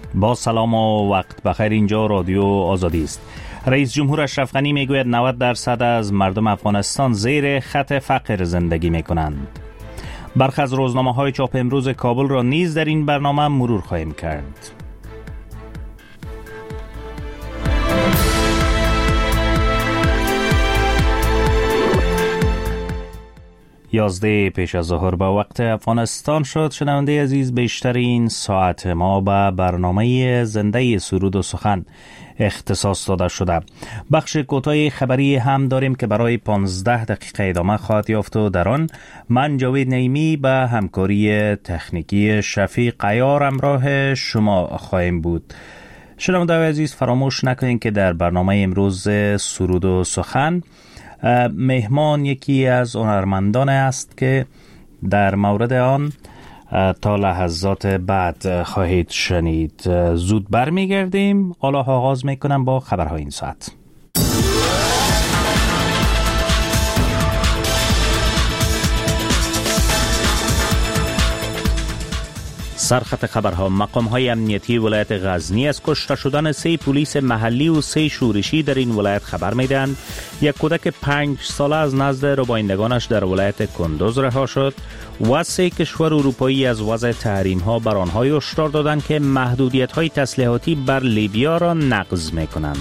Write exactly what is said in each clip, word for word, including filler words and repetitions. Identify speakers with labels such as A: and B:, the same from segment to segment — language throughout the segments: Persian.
A: با سلام و وقت بخیر. اینجا رادیو آزادی است. رئیس جمهور اشرف غنی میگوید نود درصد از مردم افغانستان زیر خط فقر زندگی میکنند. برخی از روزنامه‌های چاپ امروز کابل را نیز در این برنامه مرور خواهیم کرد. یازده پیش از ظهر به وقت افغانستان شد. شنونده عزیز، بیشترین ساعت ما به برنامه زنده سرود و سخن اختصاص داده شده. بخش کوتاه خبری هم داریم که برای پانزده دقیقه ادامه خواهد یافت و در آن من جاوید نعیمی به همکاری تکنیکی شفیق عیار همراه شما خواهیم بود. شنونده عزیز، فراموش نکنید که در برنامه امروز سرود و سخن مهمان یکی از هنرمندان است که در مورد آن تا لحظات بعد خواهید شنید. زود برمیگردیم. حالا آغاز میکنم با خبرهای این ساعت. سرخط خبرها: مقام‌های امنیتی ولایت غزنی از کشته شدن سه پلیس محلی و سه شورشی در این ولایت خبر می‌دهند. یک کودک پنج ساله از نزد ربایندگانش در ولایت کندوز رها شد و سه کشور اروپایی از وضع تحریم‌ها بر آنها هشدار دادند که محدودیت‌های تسلیحاتی بر لیبیا را نقض می‌کنند.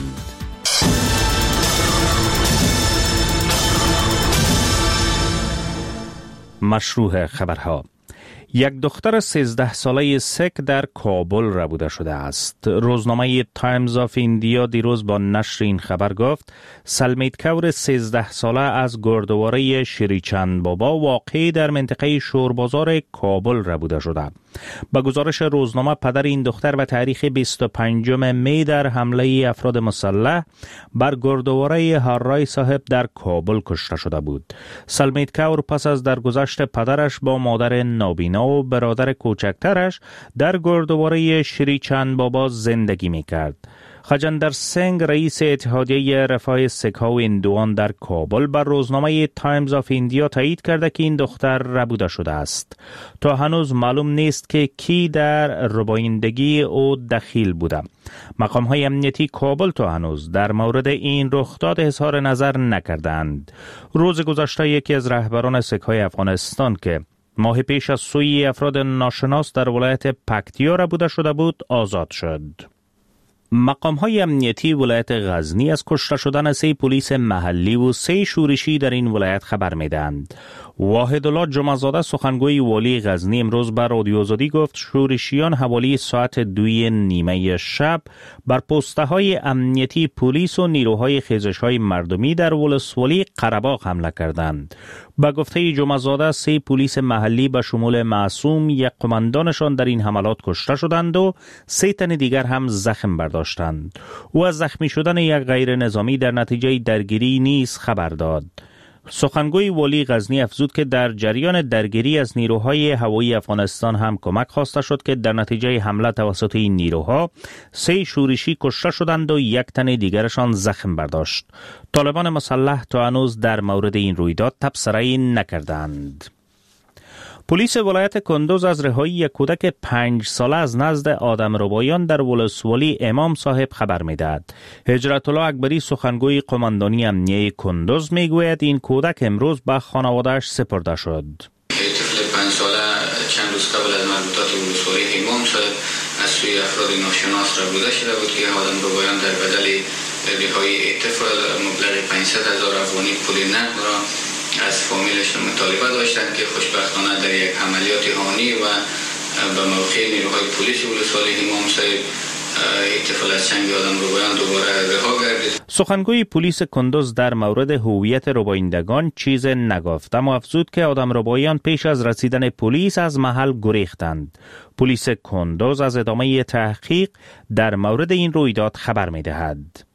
A: مشروع خبرها: یک دختر سیزده ساله سک در کابل ربوده شده است. روزنامه تایمز آف ایندیا دیروز با نشر این خبر گفت سلمیت کور سیزده ساله از گردواره شری چند بابا واقع در منطقه شوربازار کابل ربوده شده. با گزارش روزنامه، پدر این دختر و تاریخ بیست و پنجم می در حمله افراد مسلح بر گردواره هرای صاحب در کابل کشته شده بود. سلمیت کور پس از درگذشت پدرش با مادر نابینا و برادر کوچکترش در گردواره شری چند بابا زندگی میکرد. خجندر سنگ، رئیس اتحادیه رفاه سک‌ها و هندوان در کابل، بر روزنامه تایمز آف ایندیا تایید کرده که این دختر ربوده شده است. تا هنوز معلوم نیست که کی در ربایندگی او دخیل بوده. مقام‌های امنیتی کابل تا هنوز در مورد این رخداد اظهار نظر نکردند. روز گذشته یکی از رهبران سک‌های افغانستان که ماه پیش از سوی افراد ناشناس در ولایت پکتیا ربوده شده بود آزاد شد. مقام‌های امنیتی ولایت غزنی از کشته شدن سه پلیس محلی و سه شورشی در این ولایت خبر می‌دهند. واحدالله جمعه‌زاده، سخنگوی والی غزنی، امروز بر رادیو آزادی گفت شورشیان حوالی ساعت دوی نیمه شب بر پست‌های امنیتی پلیس و نیروهای خیزش‌های مردمی در ولسوالی قره‌باغ حمله کردند. با گفته جمعه‌زاده، سه پلیس محلی به شمول معصوم، یک قماندانشان در این حملات کشته شدند و سه تن دیگر هم زخم برداشتند. او از زخمی شدن یک غیر نظامی در نتیجه درگیری نیز خبر داد. سخنگوی والی غزنی افزود که در جریان درگیری از نیروهای هوایی افغانستان هم کمک خواسته شد که در نتیجه حمله توسط این نیروها سه شورشی کشته شدند و یک تن دیگرشان زخم برداشت. طالبان مسلح تا هنوز در مورد این رویداد تبصره نکردند. پلیس ولایت کندوز از رهایی یک کودک پنج ساله از نزد آدمربایان در ولسوالی امام صاحب خبر می‌دهد. هجرت الله اکبری، سخنگوی قماندانی امنیه کندوز، میگوید این کودک امروز به خانواده‌اش سپرده شد.
B: طفل پنج ساله چند روز قبل از مربوطات ولسوالی امام صاحب از سوی افراد ناشناس ربوده شده بود که آدمربایان در بدل رهایی طفل مبلغ پانصد هزار افغانی پول نقد را از فامیلش مطالبه داشتند که خوشبختانه در یک عملیات هانی و به موقع نیروهای پلیس ولسوالی امام صاحب طفل از چنگ آدمربایان دوباره رها گردید.
A: سخنگوی پلیس کندوز در مورد هویت ربایندگان چیز نگفت، اما افزود که آدمربایان پیش از رسیدن پلیس از محل گریختند. پلیس کندوز از ادامه تحقیق در مورد این رویداد خبر می‌دهد.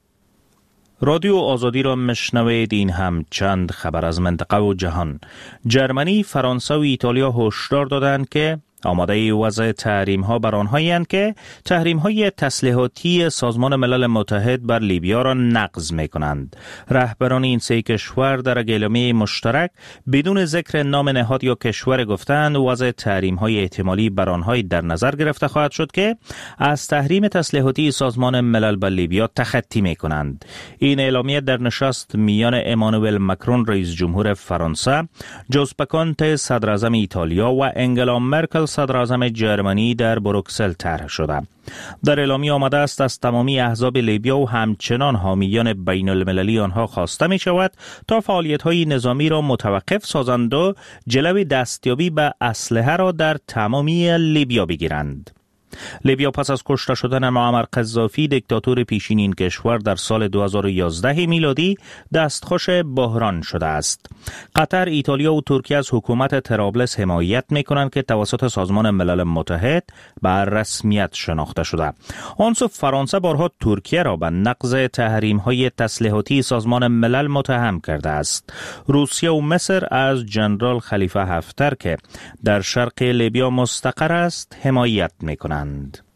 A: رادیو آزادی را مشنوید. این هم چند خبر از منطقه و جهان. جرمنی، فرانسه و ایتالیا هشدار دادند که آماده وضع تحریم ها بر آنهایند که تحریم های تسلیحاتی سازمان ملل متحد بر لیبیا را نقض می کنند. رهبران این سه کشور در اعلامیه مشترک بدون ذکر نام نهاد یا کشور گفتند وضع تحریم های احتمالی بر آنها در نظر گرفته خواهد شد که از تحریم تسلیحاتی سازمان ملل بر لیبیا تخطی می کنند. این اعلامیه در نشست میان امانوئل مکرون رئیس جمهور فرانسه، جوزپه کونته صدر اعظم ایتالیا و انگلا مرکل صدر اعظم جرمنی در بروکسل طرح شده. در اعلامیه آمده است از تمامی احزاب لیبیا و همچنان حامیان بین المللی آنها خواسته می شود تا فعالیت‌های نظامی را متوقف سازند و جلوی دستیابی به اسلحه را در تمامی لیبیا بگیرند. لیبیا پس از کشته شدن معمر قذافی دیکتاتور پیشین این کشور در سال دو هزار و یازده میلادی دستخوش بحران شده است. قطر، ایتالیا و ترکیه از حکومت طرابلس حمایت می‌کنند که توسط سازمان ملل متحد بر رسمیت شناخته شده. آن سو فرانسه بارها ترکیه را به نقض تحریم‌های تسلیحاتی سازمان ملل متهم کرده است. روسیه و مصر از ژنرال خلیفه حفتر که در شرق لیبیا مستقر است حمایت می‌کنند.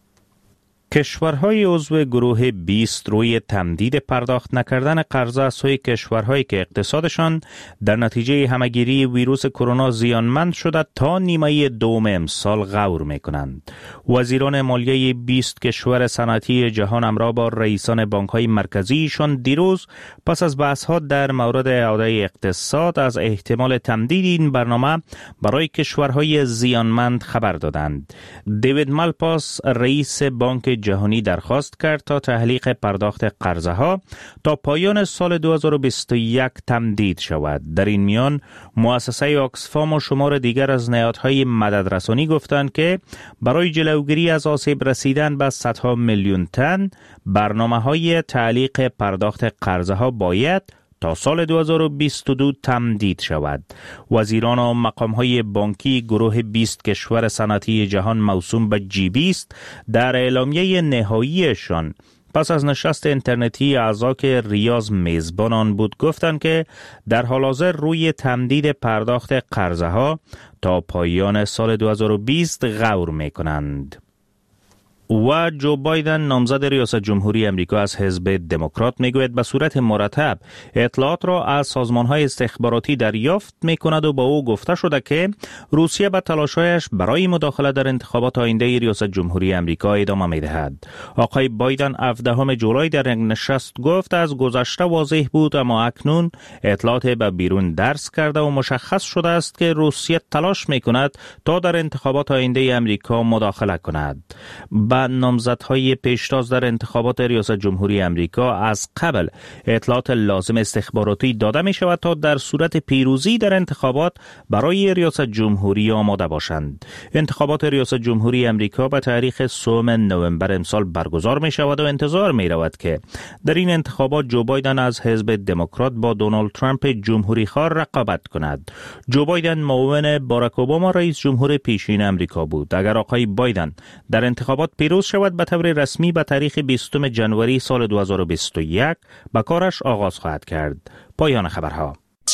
A: کشورهای عضو گروه بیست روی تمدید پرداخت نکردن قرض از سوی کشورهایی که اقتصادشان در نتیجه همهگیری ویروس کرونا زیانمند شده تا نیمه دوم امسال غور می‌کنند. وزیران مالیه بیست کشور صنعتی جهان همراه با رئیسان بانک‌های مرکزیشان دیروز پس از بحث‌ها در مورد اعاده اقتصاد از احتمال تمدید این برنامه برای کشورهای زیانمند خبر دادند. دیوید مالپاس رئیس بانک جهانی درخواست کرد تا تحلیق پرداخت قرضه ها تا پایان سال دو هزار و بیست و یک تمدید شود. در این میان مؤسسه آکسفام و شمار دیگر از نهادهای مددرسانی گفتند که برای جلوگیری از آسیب رسیدن به صدها میلیون تن برنامه های تعلیق پرداخت قرضه ها باید تا سال دو هزار و بیست و دو تمدید شود. وزیران و مقام‌های بانکی گروه بیست کشور صنعتی جهان موسوم به جی بیست در اعلامیه نهاییشان پس از نشست اینترنتی اعضا که ریاض میزبان آن بود گفتند که در حال حاضر روی تمدید پرداخت قرضه ها تا پایان سال دو هزار و بیست غور می‌کنند. و جو بایدن نامزد ریاست جمهوری امریکا از حزب دموکرات میگوید به صورت مرتب اطلاعات را از سازمان‌های استخباراتی دریافت می‌کند و با او گفته شده که روسیه به تلاش‌هایش برای مداخله در انتخابات آینده ریاست جمهوری امریکا ادامه می‌دهد. آقای بایدن هفدهم جولای در یک نشست گفت از گذشته واضح بود اما اکنون اطلاعات به بیرون درس کرده و مشخص شده است که روسیه تلاش می‌کند تا در انتخابات آینده امریکا مداخله کند. نامزدهای پیشتاز در انتخابات ریاست جمهوری امریکا از قبل اطلاعات لازم استخباراتی داده می شود تا در صورت پیروزی در انتخابات برای ریاست جمهوری آماده باشند. انتخابات ریاست جمهوری امریکا به تاریخ سوم نوامبر امسال برگزار می شود و انتظار می رود که در این انتخابات جو بایدن از حزب دموکرات با دونالد ترامپ جمهوری خواه رقابت کند. جو بایدن معاون باراک اوباما رئیس جمهور پیشین امریکا بود. اگر آقای بایدن در انتخابات پیروز شود به طور رسمی به تاریخ بیستم ژانویه سال دو هزار و بیست و یک به کارش آغاز خواهد کرد. پایان خبرها.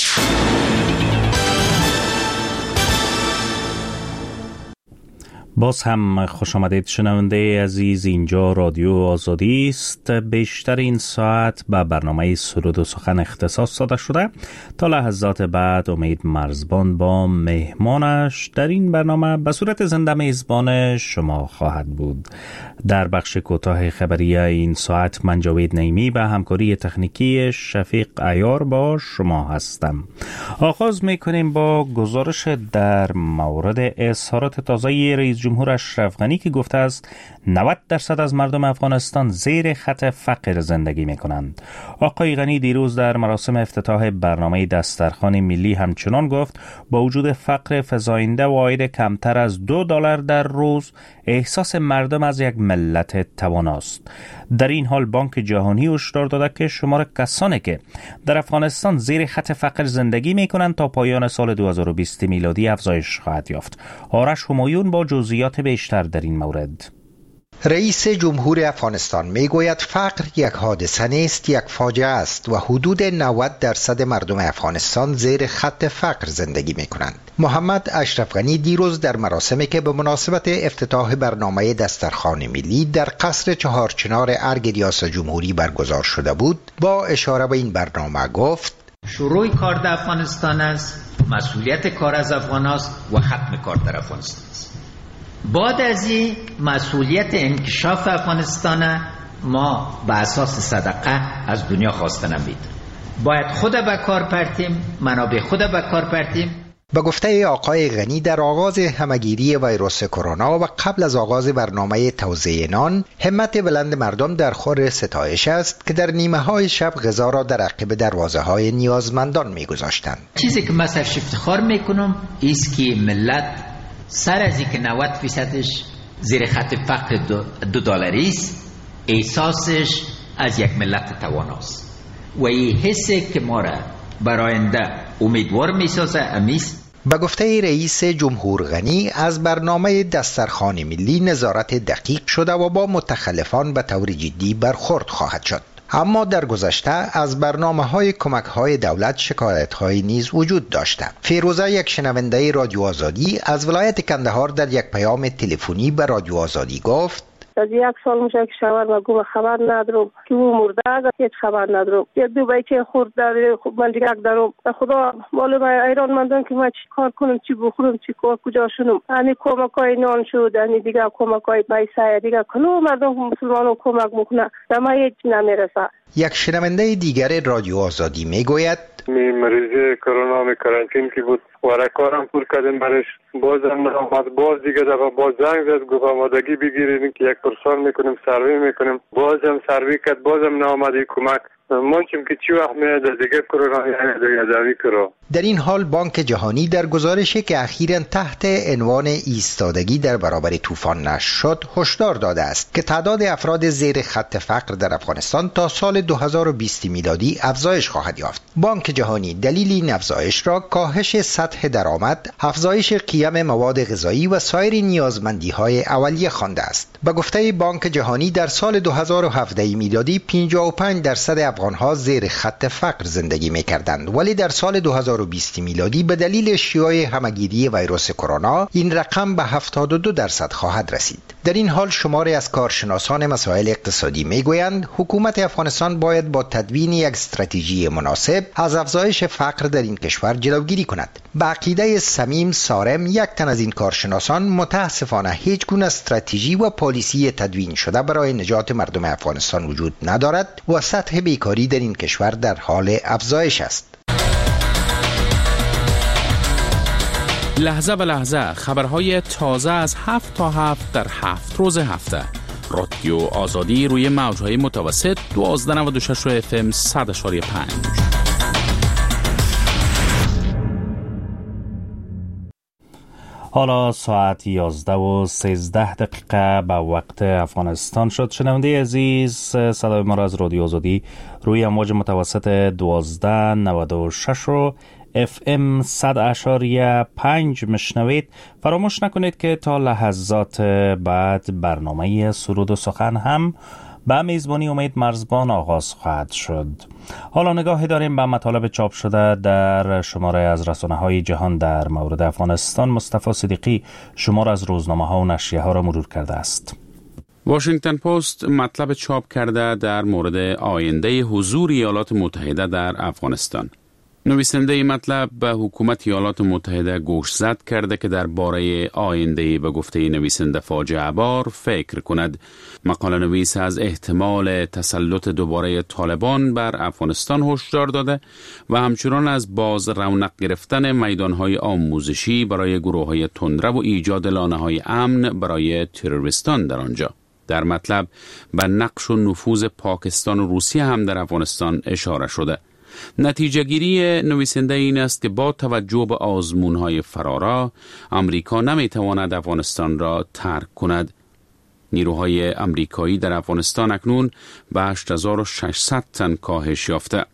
A: باز هم خوش آمدید شنونده عزیز، اینجا رادیو آزادی است. بیشتر این ساعت به برنامه سرود و سخن اختصاص داده شده. تا لحظات بعد امید مرزبان با مهمانش در این برنامه به صورت زنده میزبان شما خواهد بود. در بخش کوتاه خبری این ساعت من جاوید نعیمی به همکاری تکنیکی شفیق عیار با شما هستم. آغاز میکنیم با گزارش در مورد اظهارات تازه رئیس جمهور اشرف غنی که گفته است نود درصد از مردم افغانستان زیر خط فقر زندگی می کنند. آقای غنی دیروز در مراسم افتتاح برنامه دسترخوان ملی همچنان گفت با وجود فقر فزاینده و عاید کمتر از دو دلار در روز احساس مردم از یک ملت تواناست. در این حال بانک جهانی هشدار داده که شمار کسانی که در افغانستان زیر خط فقر زندگی می کنند تا پایان سال دو هزار و بیست میلادی افزایش خواهد یافت. آرش همایون با جزئیات بیشتر در این مورد.
C: رئیس جمهور افغانستان میگوید فقر یک حادثه نیست، یک فاجعه است و حدود نود درصد مردم افغانستان زیر خط فقر زندگی می کنند. محمد اشرف غنی دیروز در مراسمی که به مناسبت افتتاح برنامه دسترخوان ملی در قصر چهارچنار ارگ ریاست جمهوری برگزار شده بود، با اشاره به این برنامه گفت:
D: شروع کار در افغانستان است، مسئولیت کار از افغان است و ختم کار در افغانستان است. بعد از این مسئولیت انکشاف افغانستان ما به اساس صدقه از دنیا خواسته نمید. باید خود به کار پرتیم، منابع خود به کار پرتیم.
C: به گفته آقای غنی، در آغاز همگیری ویروس کرونا و قبل از آغاز برنامه توزیع نان، همت بلند مردم در خور ستایش است که در نیمه های شب غذا را در عقب دروازه های نیازمندان می گذاشتند.
D: چیزی که من سرش افتخار میکنم ایست که ملت سر از این که نود فیصدش زیر خط فقر دو, دو دلاری است، احساسش از یک ملت تواناست و این حسی که ما را برای آینده امیدوار میسازه امیست.
C: به گفته رئیس جمهور غنی، از برنامه دسترخوان ملی نظارت دقیق شده و با متخلفان به طور جدی برخورد خواهد شد. اما در گذشته از برنامه‌های کمک‌های دولت شکایت‌های نیز وجود داشته. فیروزه، یک شنونده رادیو آزادی از ولایت کندهار، در یک پیام تلفنی به رادیو آزادی گفت:
E: از یک سال میشه که شوهر و گم خبر ندارم که او مرده، اگر هیچ خبر ندارم. یک دو بچه خورد داره، خب من دیگه دارم. خدا مال من ایران مندم که من چی کار کنم، چی بخورم، چی کار کجا شونم. همین کمکای نان شد، همین دیگه کمکای پیسه دیگه کلو مردم مسلمانو کمک میکنه، اما هیچ نمیرسه.
C: یک شنونده دیگر رادیو آزادی میگوید:
F: می مریض کرونا می کرانتین کی بود و کارم پول کردیم برش، بازم نامد، باز دیگه دفعه باز زنگ زد گفت آمادگی بگیرید که یک پرسان میکنیم سروی میکنیم، بازم سروی کرد، بازم نامدی کمک منچیم که چی وقت میاد دیگه کرونا یادوی کرو.
C: در این حال بانک جهانی در گزارشی که اخیراً تحت عنوان ایستادگی در برابر طوفان نشر شد هشدار داده است که تعداد افراد زیر خط فقر در افغانستان تا سال دو هزار و بیست میلادی افزایش خواهد یافت. بانک جهانی دلیل این افزایش را کاهش سطح درآمد، افزایش قیمت مواد غذایی و سایر نیازمندی‌های اولیه خوانده است. به گفته بانک جهانی در سال دو هزار و هفده میلادی پنجاه و پنج درصد افغان‌ها زیر خط فقر زندگی می‌کردند، ولی در سال دو هزار و بیست میلادی به دلیل شیوع همگیری ویروس کرونا این رقم به هفتاد و دو درصد خواهد رسید. در این حال شماری از کارشناسان مسائل اقتصادی میگویند حکومت افغانستان باید با تدوین یک استراتژی مناسب از افزایش فقر در این کشور جلوگیری کند. به عقیده صمیم سارم، یک تن از این کارشناسان، متاسفانه هیچ گونه استراتژی و پالیسی تدوین شده برای نجات مردم افغانستان وجود ندارد و سطح بیکاری در این کشور در حال افزایش است.
G: لحظه به لحظه خبرهای تازه از هفت تا هفت در هفت روز هفته. رادیو آزادی روی موجهای متوسط دوازده نود و شش اف ام صد اشاری پنج.
A: حالا ساعت یازده و سیزده دقیقه به وقت افغانستان شد. شنونده عزیز، صدای ما را از رادیو آزادی روی امواج متوسط دوازده نود و شش رو اف ام صد اشاری پنج مشنوید. فراموش نکنید که تا لحظات بعد برنامه سرود و سخن هم به میزبانی امید مرزبان آغاز خواهد شد. حالا نگاهی داریم به مطالب چاپ شده در شماره از رسانه‌های جهان در مورد افغانستان. مصطفی صدیقی شماره از روزنامه‌ها و نشریه ها را مرور کرده است.
G: واشنگتن پست مطلب چاپ کرده در مورد آینده حضور ایالات متحده در افغانستان. نویسنده این مطلب به حکومت ایالات متحده گوشزد کرده که درباره آینده به گفته نویسنده فاجعه بار فکر کند. مقاله نویس از احتمال تسلط دوباره طالبان بر افغانستان هشدار داده و همچنان از باز رونق گرفتن میدانهای آموزشی برای گروه‌های تندرو و ایجاد لانه‌های امن برای تروریستان در آنجا. در مطلب به نقش و نفوذ پاکستان و روسیه هم در افغانستان اشاره شده. نتیجه گیری نویسنده این است که با توجه به آزمون‌های فرارا، امریکا نمی‌تواند افغانستان را ترک کند. نیروهای امریکایی در افغانستان اکنون به هشت هزار و ششصد تن کاهش یافته.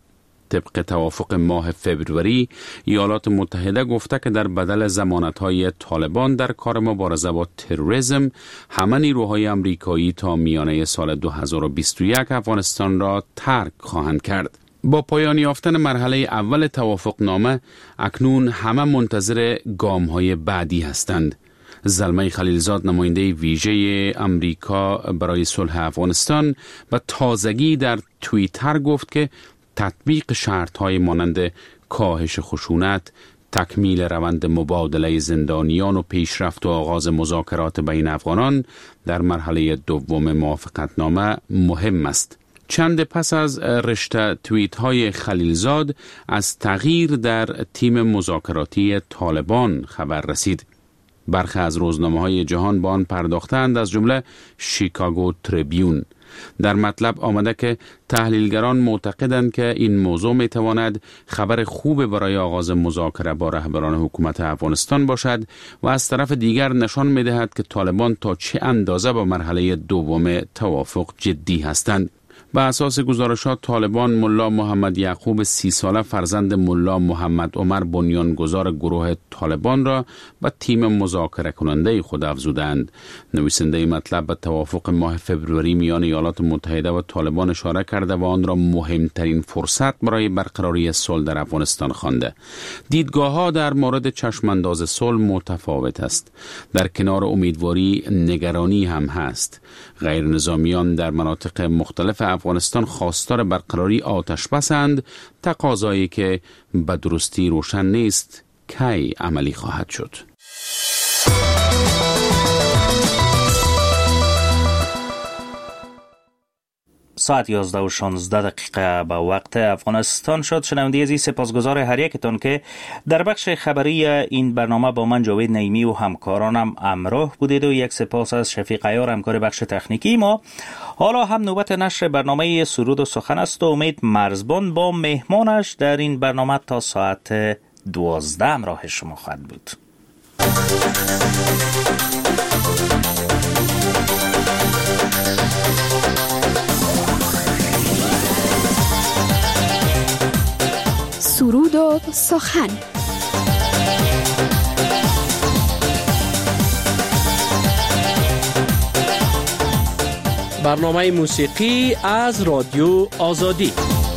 G: طبق توافق ماه فبروری ایالات متحده گفته که در بدل ضمانت‌های طالبان در کار مبارزه با تروریسم همه نیروهای آمریکایی تا میانه سال دو هزار و بیست و یک افغانستان را ترک خواهند کرد. با پایان یافتن مرحله اول توافق نامه اکنون همه منتظر گام‌های بعدی هستند. زلمه خلیلزاد نماینده ویژه امریکا برای صلح افغانستان به تازگی در توییتر گفت که تطبیق شرط‌های مانند کاهش خشونت، تکمیل روند مبادله زندانیان و پیشرفت و آغاز مذاکرات بین افغانان در مرحله دوم موافقتنامه مهم است. چند پس از رشته توییت های خلیلزاد از تغییر در تیم مذاکراتی طالبان خبر رسید. برخی از روزنامه های جهان با آن پرداختند، از جمله شیکاگو تریبیون. در مطلب آمده که تحلیلگران معتقدند که این موضوع می تواند خبر خوب برای آغاز مذاکره با رهبران حکومت افغانستان باشد و از طرف دیگر نشان می دهد که طالبان تا چه اندازه با مرحله دوم توافق جدی هستند. به اساس گزارشات طالبان ملا محمد یعقوب سی ساله فرزند ملا محمد عمر بنیانگذار گروه طالبان را به تیم مذاکره کننده خود افزودند. نویسنده مطلب به توافق ماه فبروری میان ایالات متحده و طالبان اشاره کرده و آن را مهمترین فرصت برای برقراری صلح در افغانستان خوانده. دیدگاه ها در مورد چشمانداز صلح متفاوت است. در کنار امیدواری نگرانی هم هست. غیر نظامیان در مناطق مختلف افغانستان خواستار برقراری آتش بسند، تقاضایی که به درستی روشن نیست کی عملی خواهد شد.
A: ساعت یازده و شانزده دقیقه به وقت افغانستان شد. شنونده عزیز، سپاسگزار هر یکتون که در بخش خبری این برنامه با من جاوید نعیمی و همکارانم همراه بودید و یک سپاس از شفیق عیار همکار بخش تکنیکی ما. حالا هم نوبت نشر برنامه سرود و سخن است و امید مرزبان با مهمانش در این برنامه تا ساعت دوازده همراه شما خواهد بود.
H: سرود و سخن.
I: برنامه موسیقی از رادیو آزادی.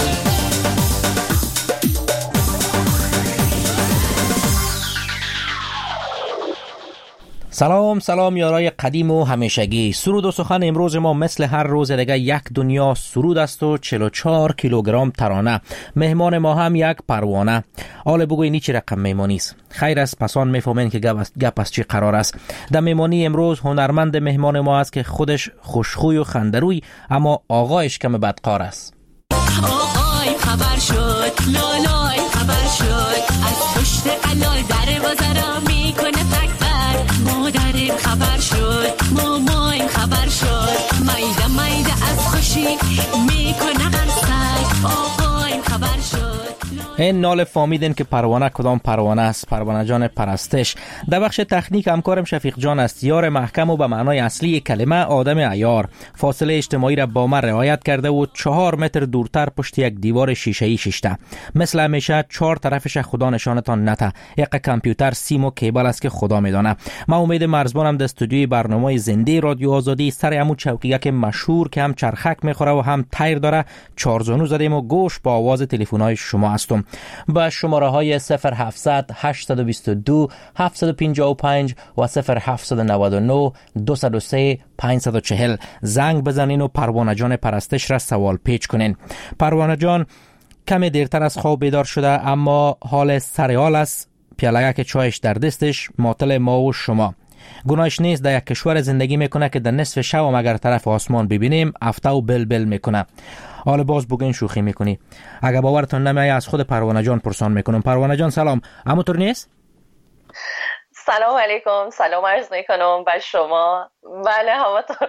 J: سلام سلام یارای قدیم و همیشگی. سرود و سخن امروز ما مثل هر روز دیگه یک دنیا سرود است و چهل و چهار کیلوگرم ترانه. مهمان ما هم یک پروانه. حالا بگوی نی چی رقم مهمانی است. خیر است، پسان میفهمین که گپ از چی قرار است. در مهمانی امروز هنرمند مهمان ما است که خودش خوشخوی و خندروی، اما آقایش کم بدقار است.
K: آقای خبر شد، لالای خبر شد، از پشت علال در بازارا میکنه تک بر. مادرم خبر شد، مامایم خبر شد، میده میده از خوشی میکنه قرصک. آقایم خبر شد.
J: این نال فامیدن که پروانه کدام پروانه است. پروانه جان پرستش. در بخش تکنیک همکارم شفیق جان است. یار محکم و به معنای اصلی کلمه آدم عیار. فاصله اجتماعی را با ما رعایت کرده و چهار متر دورتر پشت یک دیوار شیشه‌ای شیشته. مثل همیشه چهار طرفش خدا نشانتان نته. یک کامپیوتر، سیم و کیبل است که خدا میدانه. ما امید مرزبانم در استودیوی برنامه زنده رادیو آزادی سر همون چوکیه که مشهور که هم چرخک میخوره و هم تیر داره چارزانو زدیم و گوش با آواز تلفن‌های شما هستم. با شماره های صفر هفتصد هشتصد و بیست و دو هفتصد و پنجاه و پنج و صفر هفتصد و نود و نه دویست و سه پانصد و چهل زنگ بزنین و پروانه جان پرستش را سوال پیچ کنین. پروانه جان کمی دیرتر از خواب بیدار شده، اما حال سریال است. پیاله که چایش در دستش، ماطل ما و شما. گناهش نیست، در یک کشور زندگی میکنه که در نصف شب و اگر طرف آسمان ببینیم افته و بل بل میکنه. حالا باز بگین شوخی میکنی. اگر باورتون نمیاد از خود پروانه جان پرسان میکنم. پروانه جان سلام، همونطور نیست؟
L: سلام علیکم، سلام عرض میکنم به شما. بله همونطور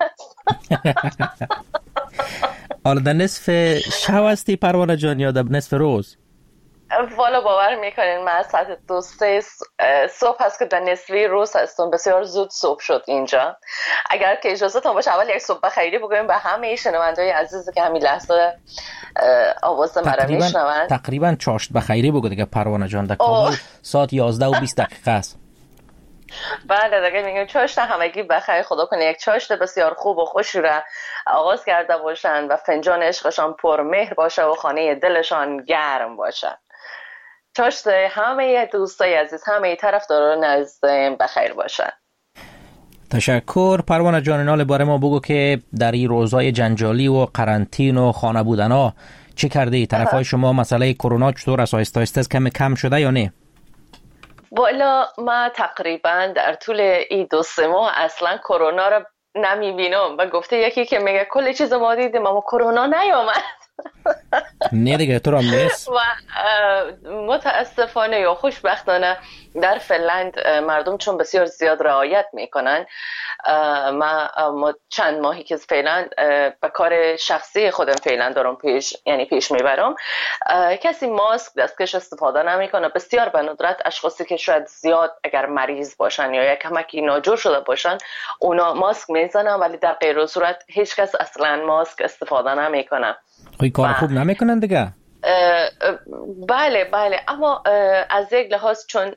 L: هست.
J: حالا در نصف شب هستی پروانه جان یا در نصف روز؟
L: والا باور میکنین من از ساعت دو سه صبح هست که در نصفی روز هستم. بسیار زود صبح شد اینجا. اگر که اجازهتون باشه اول یک صبح بخیری بگویم به همه شنونده‌های عزیز که همین لحظه آواز مرا میشنون.
J: تقریبا چاشت بخیری بگو دیگه پروانه جان. در کابل ساعت یازده و بیست دقیقه است.
L: بله دیگه میگم چاشت همگی بخیر. خدا کنه یک چاشت بسیار خوب و خوشی را آغاز کرده باشن و فنجان عشقشان پر مهر باشه و خانه دلشان گرم باشه. چاشت همه دوستای عزیز همه طرفداران عزیزم بخیر باشن.
J: تشکر. پروانه جان نال باره ما بگو که در این روزای جنجالی و قرنطین و خانه بودن ها چی کرده؟ طرفای شما مسئله کرونا چطور است؟ آهسته آهسته کم کم شده یا نه؟
L: والا ما تقریبا در طول این دو سه ماه اصلا کرونا رو نمیبینم و گفته یکی که میگه کلی چیز ما دیدیم اما کرونا نیامد.
J: نه دیگه تو را نیست.
L: و متاسفانه یا خوشبختانه در فنلند مردم چون بسیار زیاد رعایت میکنن، ما چند ماهی که فعلا به کار شخصی خودم فعلا دارم پیش یعنی پیش میبرم، کسی ماسک دستکش استفاده نمیکنه. بسیار به ندرت اشخاصی که شاید زیاد اگر مریض باشن یا یک کمکی ناجور شده باشن اونا ماسک میزنن، ولی در غیر صورت هیچ کس اصلا ماسک استفاده نمیکنه.
J: خیلی کار خوب نمیکنن دیگه.
L: بله بله، اما از یک لحاظ چون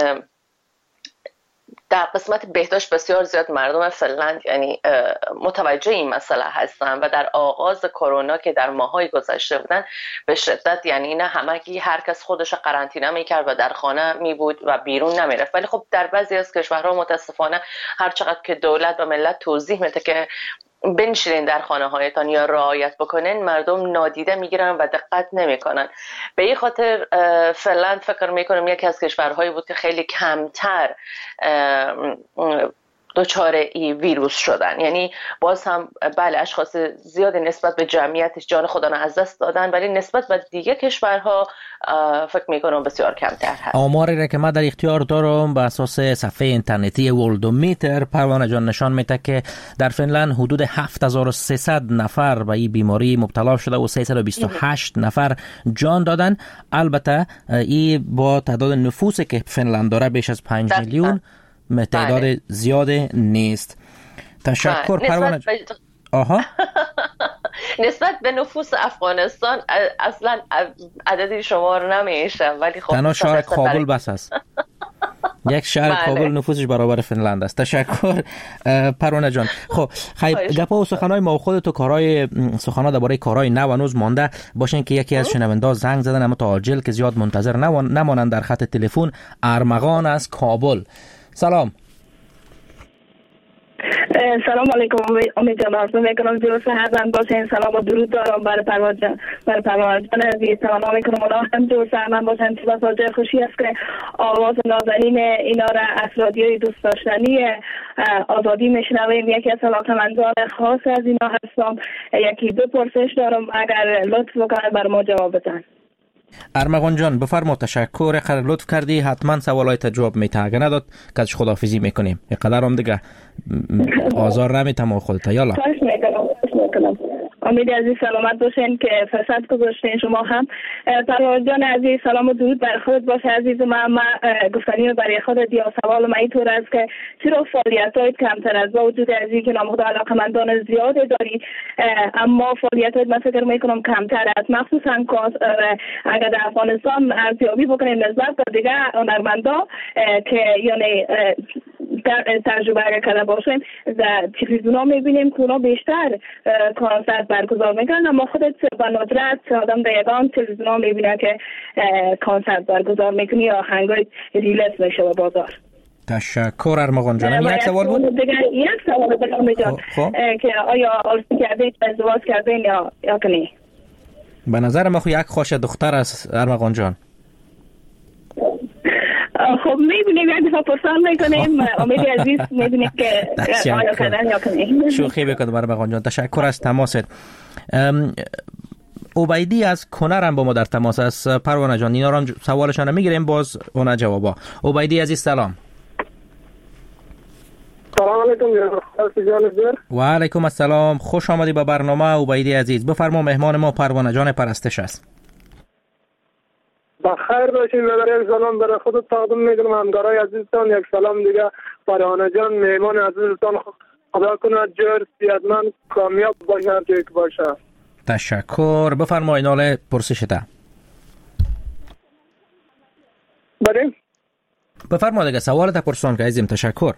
L: در قسمت بهداشت بسیار زیاد مردم فنلند یعنی متوجه این مسئله هستن و در آغاز کرونا که در ماهای گذشته بودن به شدت یعنی نه همگی هر کس خودش قرنطینه میکرد و در خانه میبود و بیرون نمیرفت، ولی خب در بعضی از کشورها متاسفانه هر چقدر که دولت و ملت توضیح میده که بنشینین در خانه هایتان یا رعایت بکنین، مردم نادیده میگیرن و دقت نمیکنن. به این خاطر فنلند فکر میکنم یکی از کشورهایی بود که خیلی کمتر دچار این ویروس شدن. یعنی باز هم بله اشخاص زیادی نسبت به جمعیتش جان خودشون از دست دادن، ولی نسبت به دیگه کشورها فکر میکنم بسیار کمتر هست.
J: آماری را که من در اختیار دارم به اساس صفحه اینترنتی ورلدومیتر پروانه جان نشان میده که در فنلند حدود هفت هزار و سیصد نفر به این بیماری مبتلا شده و سیصد و بیست و هشت نفر جان دادن. البته این با تعداد نفوسی که فنلند داره بیش از پنج میلیون تعداد بله. زیاده نیست. تشکر پروانه جان. آها
L: نسبت به نفوس افغانستان اصلا عددی شمار نمیشه، ولی خب
J: تنها شهر کابل بس است. یک شهر بله. کابل نفوسش برابر فنلند است. تشکر پروانه جان. خب خیلی گپا و سخنای ما و خودت و کارهای سخنا درباره کارهای نو هنوز مانده باشین که یکی از شنوندا زنگ زدن اما تا عاجل که زیاد منتظر نمانند در خط تلفن. ارمغان از کابل. سلام.
M: سلام علیکم امید جان، عرض میکنم جلو صحبتم باشین. سلام و درود دارم برای پروانه جان، برای پروانه جان عزیز. سلام میکنم اونا هم جلو صحبتم باشن. بسیار جای خوشی است که آواز نازنین اینا را از رادیوی دوست داشتنی آزادی میشنویم. یکی از علاقه‌مندان خاص از اینا هستم. یکی دو پرسش دارم، اگر لطف بکنه بر ما جواب بدن.
J: ارمغان جان بفرما. تشکر، خیلی لطف کردی. حتما سوالایت جواب میته، اگه نداد که ازش خداحافظی میکنیم. اینقدر هم دیگه آزار نمیتم و خودت. یالا
M: امید عزیز سلامت باشین که فرصت گذاشتین. شما هم پروانه جان عزیز سلام و درود بر خودت باشه عزیز. من ما گفتنی برای خودت یا سوال من اینطور است که چرا فعالیت‌هایت کمتر از با وجود از اینکه نامزد علاقه‌مندان زیاده داری اما فعالیت‌هایت من فکر میکنم کمتر است، مخصوصا اگر در افغانستان ارزیابی بکنیم نسبت به دیگه هنرمندا که یعنی تجربه اگر کرده باشیم در تلویزیون‌ها می‌بینیم که اونا بیشتر کنسرت برگزار میکنن، اما خودت به ندرت آدم در یگان تلویزیون‌ها می‌بینه که کنسرت برگزار میکنی یا آهنگای ریلیز میشه به بازار.
J: تشکر ارمغان جان. یک سوال بود
M: دیگه، یک سوال بگم جان که آیا آرزو کردین ازدواج کردین یا یا کنی؟
J: به نظر من خو یک خوش دختر است ارمغان جان.
M: خب میبینیم یک دفعه پرسان میکنیم. امید عزیز میبینیم که آیا کردن یا کنیم.
J: شوخی بکنم ارمغان جان. تشکر از تماست. عبیدی از کنر هم با ما در تماس است. پروانه جان اینا رو هم سوالشان میگیریم باز اونا جوابا. عبیدی عزیز سلام.
N: سلام علیکم.
J: و علیکم السلام. خوش آمدی به برنامه عبیدی عزیز. بفرما، مهمان ما پروانه جان پرستش است.
N: بخیر باشین و برای سلام برای خود تقدیم میکنم همکارای عزیزتان. یک سلام دیگه فرهانه جان مهمان عزیزتان، خدا کنه جور صحتمند کامیاب باشه هر جایی که باشه.
J: تشکر. بفرمایید نال پرسشته.
N: بله
J: بفرمایید اگه سوالت پرسان که عزیزم. تشکر.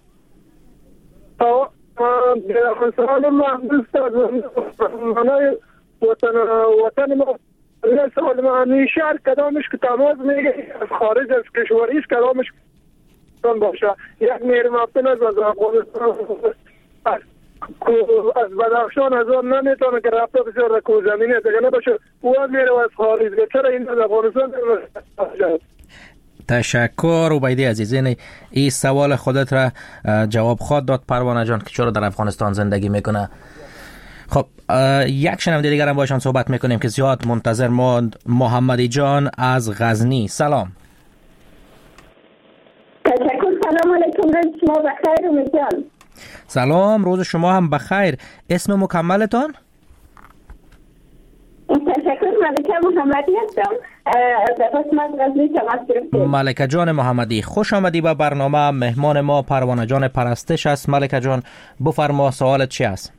N: سوال من دوست منای وطن وطن ما سوال من همیشه کدامش که تماس میگه از خارج از کشوریش کدامش باشه. یک نیرومافن از افغانستان از بدخشان از آن نمیتونه که رفته بسیار در کوزمینه دیگه نباشه او میره از خارج. چرا این از افغانستان باشه؟
J: تشکر. عبیدی عزیزین، این سوال خودت را جواب خود داد پروانه جان که چرا در افغانستان زندگی میکنه. خب یک شنونده دیگر هم باشن صحبت میکنیم که زیاد منتظر ماند. محمدی جان از غزنی. سلام.
M: تشکر. سلام علیکم. روز شما بخیر امید جان.
J: سلام، روز شما هم بخیر. اسم مکملتان؟
M: تشکر. ملکه محمدی هستم.
J: ملکه جان محمدی، خوش آمدی به برنامه. مهمان ما پروانه جان پرستش است. ملکه جان بفرما سوالت چی است؟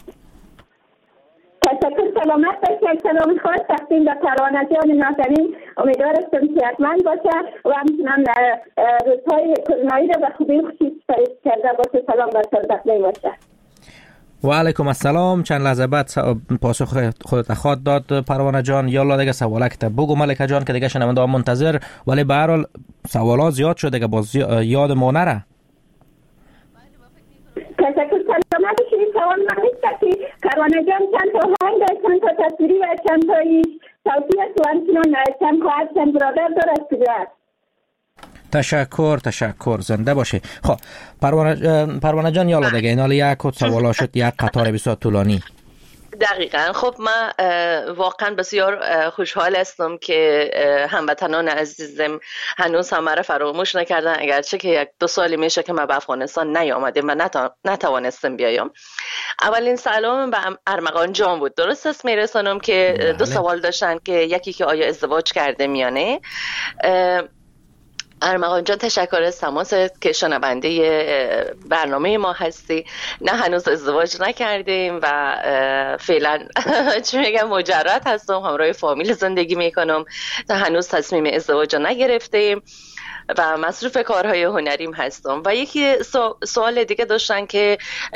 M: تشکر. سلامت باشید. سلام خاص تقدیم به پروانه جان نازنین. امیدوارم صحتمند باشه و همچنان روزهای کرونایی را به خوبی خوشی سپری کرده باشه. سلام بر تقدیم باشه.
J: و علیکم السلام. چند لحظه بعد پاسخ خودت خواهد داد پروانه جان. یالا دیگه سوالک بگو ملکه جان که دیگه شنونده ها منتظر، ولی به هر حال سوالات زیاد شده دیگه باز یاد ما نره.
M: تشکر. سلامت شما. سوال من نیست که پروانه جان چند تا آهنگ چند تا تصویری و چند تا صوتی است و همچنان چند خواهر چند برادر دارد.
J: تشکر. تشکر. زنده باشه. خب پروانه پروانه جان یالا دیگه اینا یک و سوالا شد یک قطار بسیار طولانی.
L: دقیقاً. خب من واقعا بسیار خوشحال هستم که هموطنان عزیزم هنوز هم مرا فراموش نکردن، اگرچه که یک دو سالی میشه که من به افغانستان نیامدم و نتا... نتوانستم بیایم. اولین سلام به ارمغان جان بود. درست است میرسانم که بله. دو سوال داشتن که یکی که آیا ازدواج کرده میانه. ارمغان جان تشکر از تماست که شنونده برنامه ما هستی. نه هنوز ازدواج نکردیم و فعلا چی میگم مجرد هستم، همراه فامیل زندگی میکنم تا هنوز تصمیم ازدواج نگرفتیم و مصروف کارهای هنریم هستم. و یکی سوال دیگه داشتن که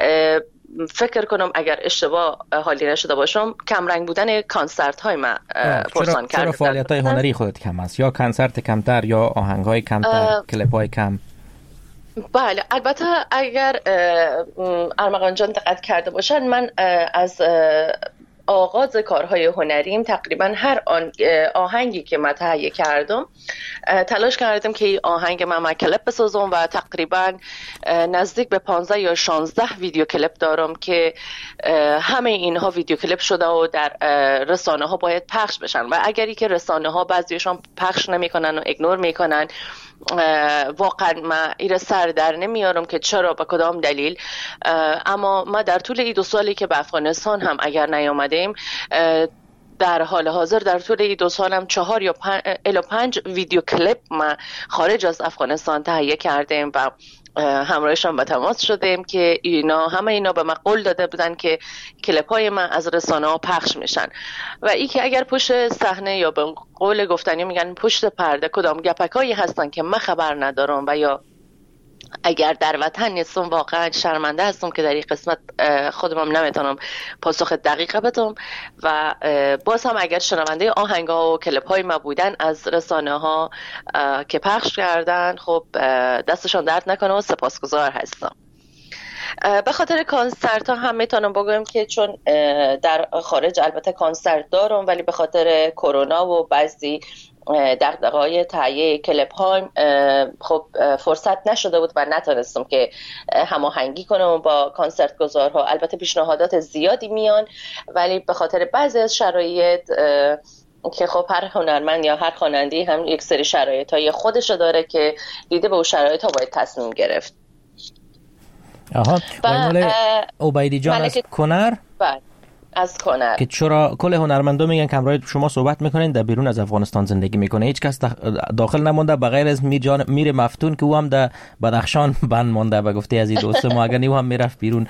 L: فکر کنم اگر اشتباه حالی نشده باشم کمرنگ بودن کنسرت های من پرسان کرده.
J: چرا فعالیت های هنری خودت کم است؟ یا کنسرت کمتر یا آهنگ های کمتر، کلیپ های کم؟
L: بله البته اگر ارمغان جان دقت کرده باشن من از آغاز کارهای هنریم تقریبا هر آن آهنگی که من تهیه کردم تلاش کردم که این آهنگ من من کلیپ بسازم و تقریبا نزدیک به پانزده یا شانزده ویدیو کلیپ دارم که همه اینها ویدیو کلیپ شده و در رسانه ها باید پخش بشن و اگری که رسانه ها بعضیشون پخش نمیکنن و ایگنور میکنن واقعا من ایره سر در نمیارم که چرا به کدام دلیل. اما ما در طول این دو سالی که به افغانستان هم اگر نیامدیم در حال حاضر در طول این دو سالم چهار یا پنج الی پنج ویدیو کلیپ ما خارج از افغانستان تهیه کردیم و همراهشان به تماس شدیم که اینا همه اینا به من قول داده بودن که کلیپ های من از رسانه ها پخش میشن و ای که اگر پشت صحنه یا به قول گفتنی میگن پشت پرده کدام گپکایی هستن که من خبر ندارم و یا اگر در وطن نیستم واقعا شرمنده هستم که در این قسمت خودم نمیتونم پاسخ دقیق بدم و باز هم اگر شنونده آهنگ ها و کلیپ های ما بودن از رسانه ها که پخش کردن خب دستشان درد نکنه و سپاسگزار هستم. به خاطر کنسرت ها هم میتونم بگم که چون در خارج البته کنسرت دارم ولی به خاطر کرونا و بعضی دغدغه‌های تهیه کلیپ ها خب فرصت نشده بود و نتونستم که هماهنگی کنم با کنسرت گذارها. البته پیشنهادات زیادی میان ولی به خاطر بعضی از شرایط که خب هر هنرمند یا هر خواننده هم یک سری شرایط‌های خودشو داره که دیده به اون شرایط‌ها باید تصمیم گرفت.
J: آها و مال عبیدی جان از کنر؟
L: بله از کنر
J: که چرا کل هنرمندان میگن که همراه شما صحبت میکنین در بیرون از افغانستان زندگی میکنه، هیچ کس داخل نمونده بغیر از میر جان میر مفتون که او هم در بدخشان بند مونده و گفته از این دوست ما اگر او هم میرفت بیرون.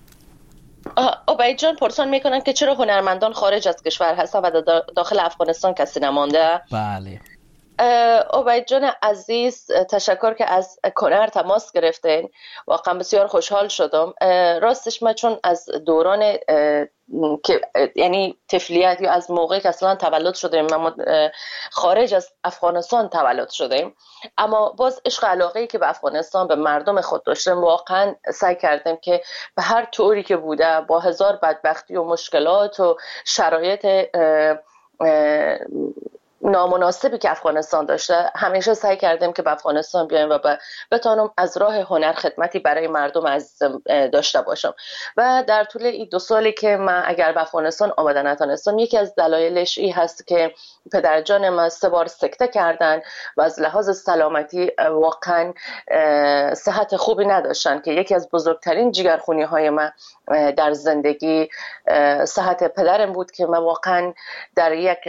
L: عبید جان پرسان میکنن که چرا هنرمندان خارج از کشور هستن و داخل افغانستان کسی نمانده؟
J: بله.
L: عبید جان عزیز تشکر که از کنر تماس گرفتین، واقعا بسیار خوشحال شدم. راستش من چون از دوران که یعنی طفلیت یا از موقعی که اصلا تولد شدیم ما خارج از افغانستان تولد شدیم، اما باز عشق علاقه‌ای که به افغانستان به مردم خود داشتیم واقعا سعی کردیم که به هر طوری که بوده با هزار بدبختی و مشکلات و شرایط اه اه نامناسبی که افغانستان داشته همیشه سعی کردیم که به افغانستان بیایم و بتانم از راه هنر خدمتی برای مردم از داشته باشم. و در طول این دو سالی که من اگر به افغانستان آمده نتونستم، یکی از دلایلش این هست که پدر جان من سه بار سکته کردن و از لحاظ سلامتی واقعا صحت خوبی نداشتن که یکی از بزرگترین جگرخونی های من در زندگی صحت پدرم بود که من واقعا در یک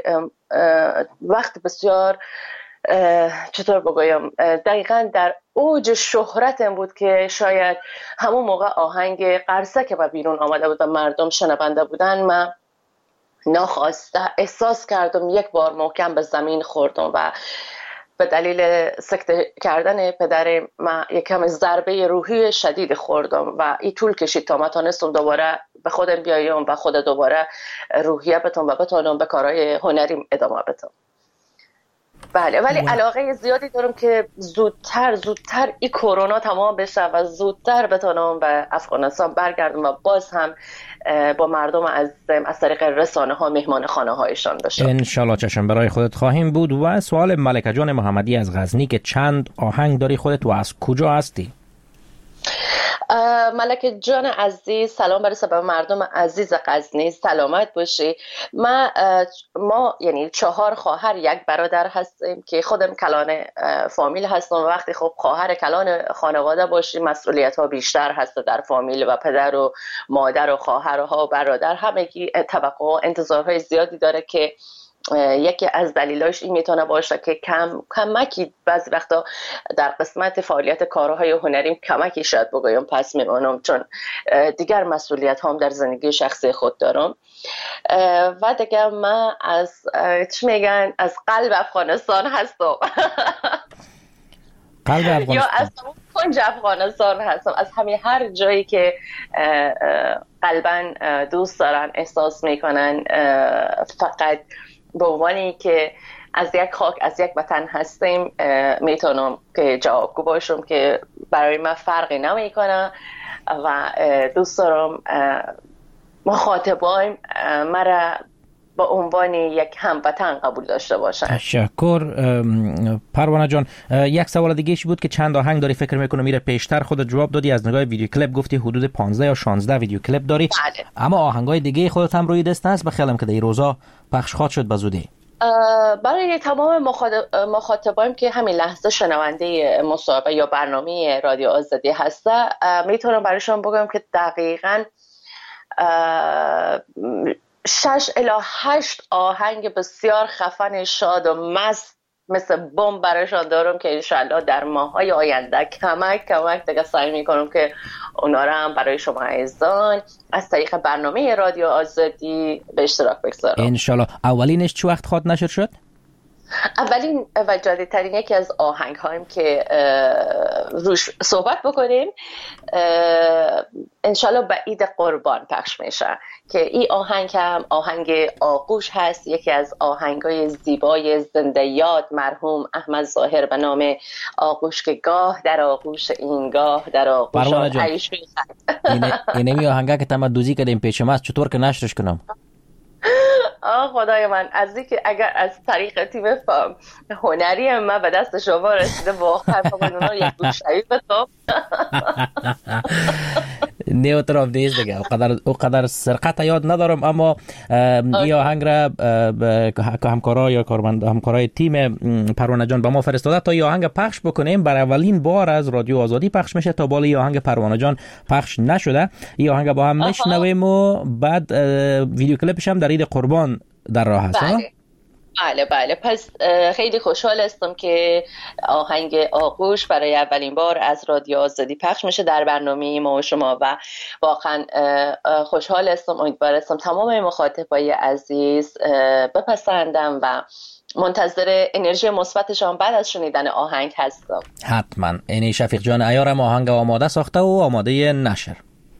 L: وقت بسیار چطور بگویم دقیقاً در اوج شهرتم بود که شاید همون موقع آهنگ قرصه که به بیرون آمده بود و مردم شنونده بودن، من ناخواسته احساس کردم یک بار محکم به زمین خوردم و به دلیل سکته کردن پدر من یک کم ضربه روحی شدید خوردم و این طول کشید تا من تانستم دوباره به خودم بیایم و خود دوباره روحیه بتونم و بتونم به کارهای هنریم ادامه بدم. بله، ولی علاقه زیادی دارم که زودتر زودتر این کرونا تمام بشه و زودتر بتونم به افغانستان برگردم و باز هم با مردم از از طریق رسانه ها مهمان خانه هایشان باشم.
J: انشالله چشم برای خودت خواهیم بود. و سوال ملکه جان محمدی از غزنی که چند آهنگ داری خودت و از کجا هستی؟
L: ملکه جان عزیز سلام برسه به مردم عزیز غزنی، سلامت باشی. ما ما یعنی چهار خواهر یک برادر هستیم که خودم کلان فامیل هستم و وقتی خب خواهر کلان خانواده باشی مسئولیت ها بیشتر هست در فامیل و پدر و مادر و خواهرها و برادر همگی توقع و انتظارهای زیادی داره که یکی از دلایلش این میتونه باشه که کم کمکی بعضی وقتا در قسمت فعالیت کارهای هنریم کمکی شاید بگویم پس میمونم، چون دیگر مسئولیت هم در زندگی شخصی خود دارم و دیگه من از چی میگن از قلب افغانستان هستم.
J: قلب افغانستان
L: یا از کنج افغانستان هستم، از همین هر جایی که قلباً دوست دارن احساس میکنن فقط به عنوانی که از یک خاک از یک وطن هستیم میتونم که جوابگو باشم که برای من فرقی نمیکنه و دوست دارم مخاطبایم مرا با عنوان یک هموطن قبول داشته باشن.
J: تشکر پروانه جان. یک سوال دیگه ایش بود که چند آهنگ داری فکر میکنم میره پیشتر، خودت جواب دادی از نگاه ویدیو کلیپ گفتی حدود پانزده یا شانزده ویدیو کلیپ داری.
L: بله.
J: اما آهنگای دیگه خودت هم روی دست هست بخیالم که در روزا پخش خواهد شد بزودی؟
L: برای تمام مخاطبایم که همین لحظه شنونده مصاحبه یا برنامه رادیو آزادی هسته میتونم برایشون بگم که دقیقاً شش الی هشت آهنگ بسیار خفن شاد و مست مثل بمب برایشان دارم که انشالله در ماهای آینده کمک کمک دیگه سعی میکنم که اونا رو هم برای شما عزیزان از طریق برنامه رادیو آزادی به اشتراک بگذارم
J: انشالله. اولینش چه وقت خواد نشر شد؟
L: اولین و جدیدترین یکی از آهنگ هایم که روش صحبت بکنیم انشالله به عید قربان پخش میشه که این آهنگ هم آهنگ آغوش هست، یکی از آهنگ های زیبای زنده یاد مرحوم احمد ظاهر به نام آغوش که گاه در آغوش این گاه در آغوش عیش
J: اینه اینه می آهنگه که تمام دوزی کردیم پیشم است، چطور که نشرش کنم؟
L: آه خدای من، از این که اگر از طریق تیم هنری من به دست شما رسیده واقعا با من یک گوشایی بتاب.
J: نیوتراف نیست دیگه. اونقدر اونقدر سرقت یاد ندارم، اما این آهنگ را همکارای یا کارمند همکارای تیم پروانه جان به ما فرستاده تا این آهنگ پخش بکنیم. برای اولین بار از رادیو آزادی پخش میشه، تا بالا این آهنگ پروانه جان پخش نشده. این آهنگ با هم میشنویم و بعد ویدیو کلیپش هم در عید قربان در راه هست.
L: بله بله بله پس خیلی خوشحال هستم که آهنگ آغوش برای اولین بار از رادیو آزادی پخش میشه در برنامه ما و شما و واقعا خوشحال هستم. امیدوار هستم تمام مخاطبای عزیز بپسندم و منتظر انرژی مثبتشان بعد از شنیدن آهنگ هستم.
J: حتما. اینی شفیق جان عیارم آهنگ آماده ساخته و آماده نشر.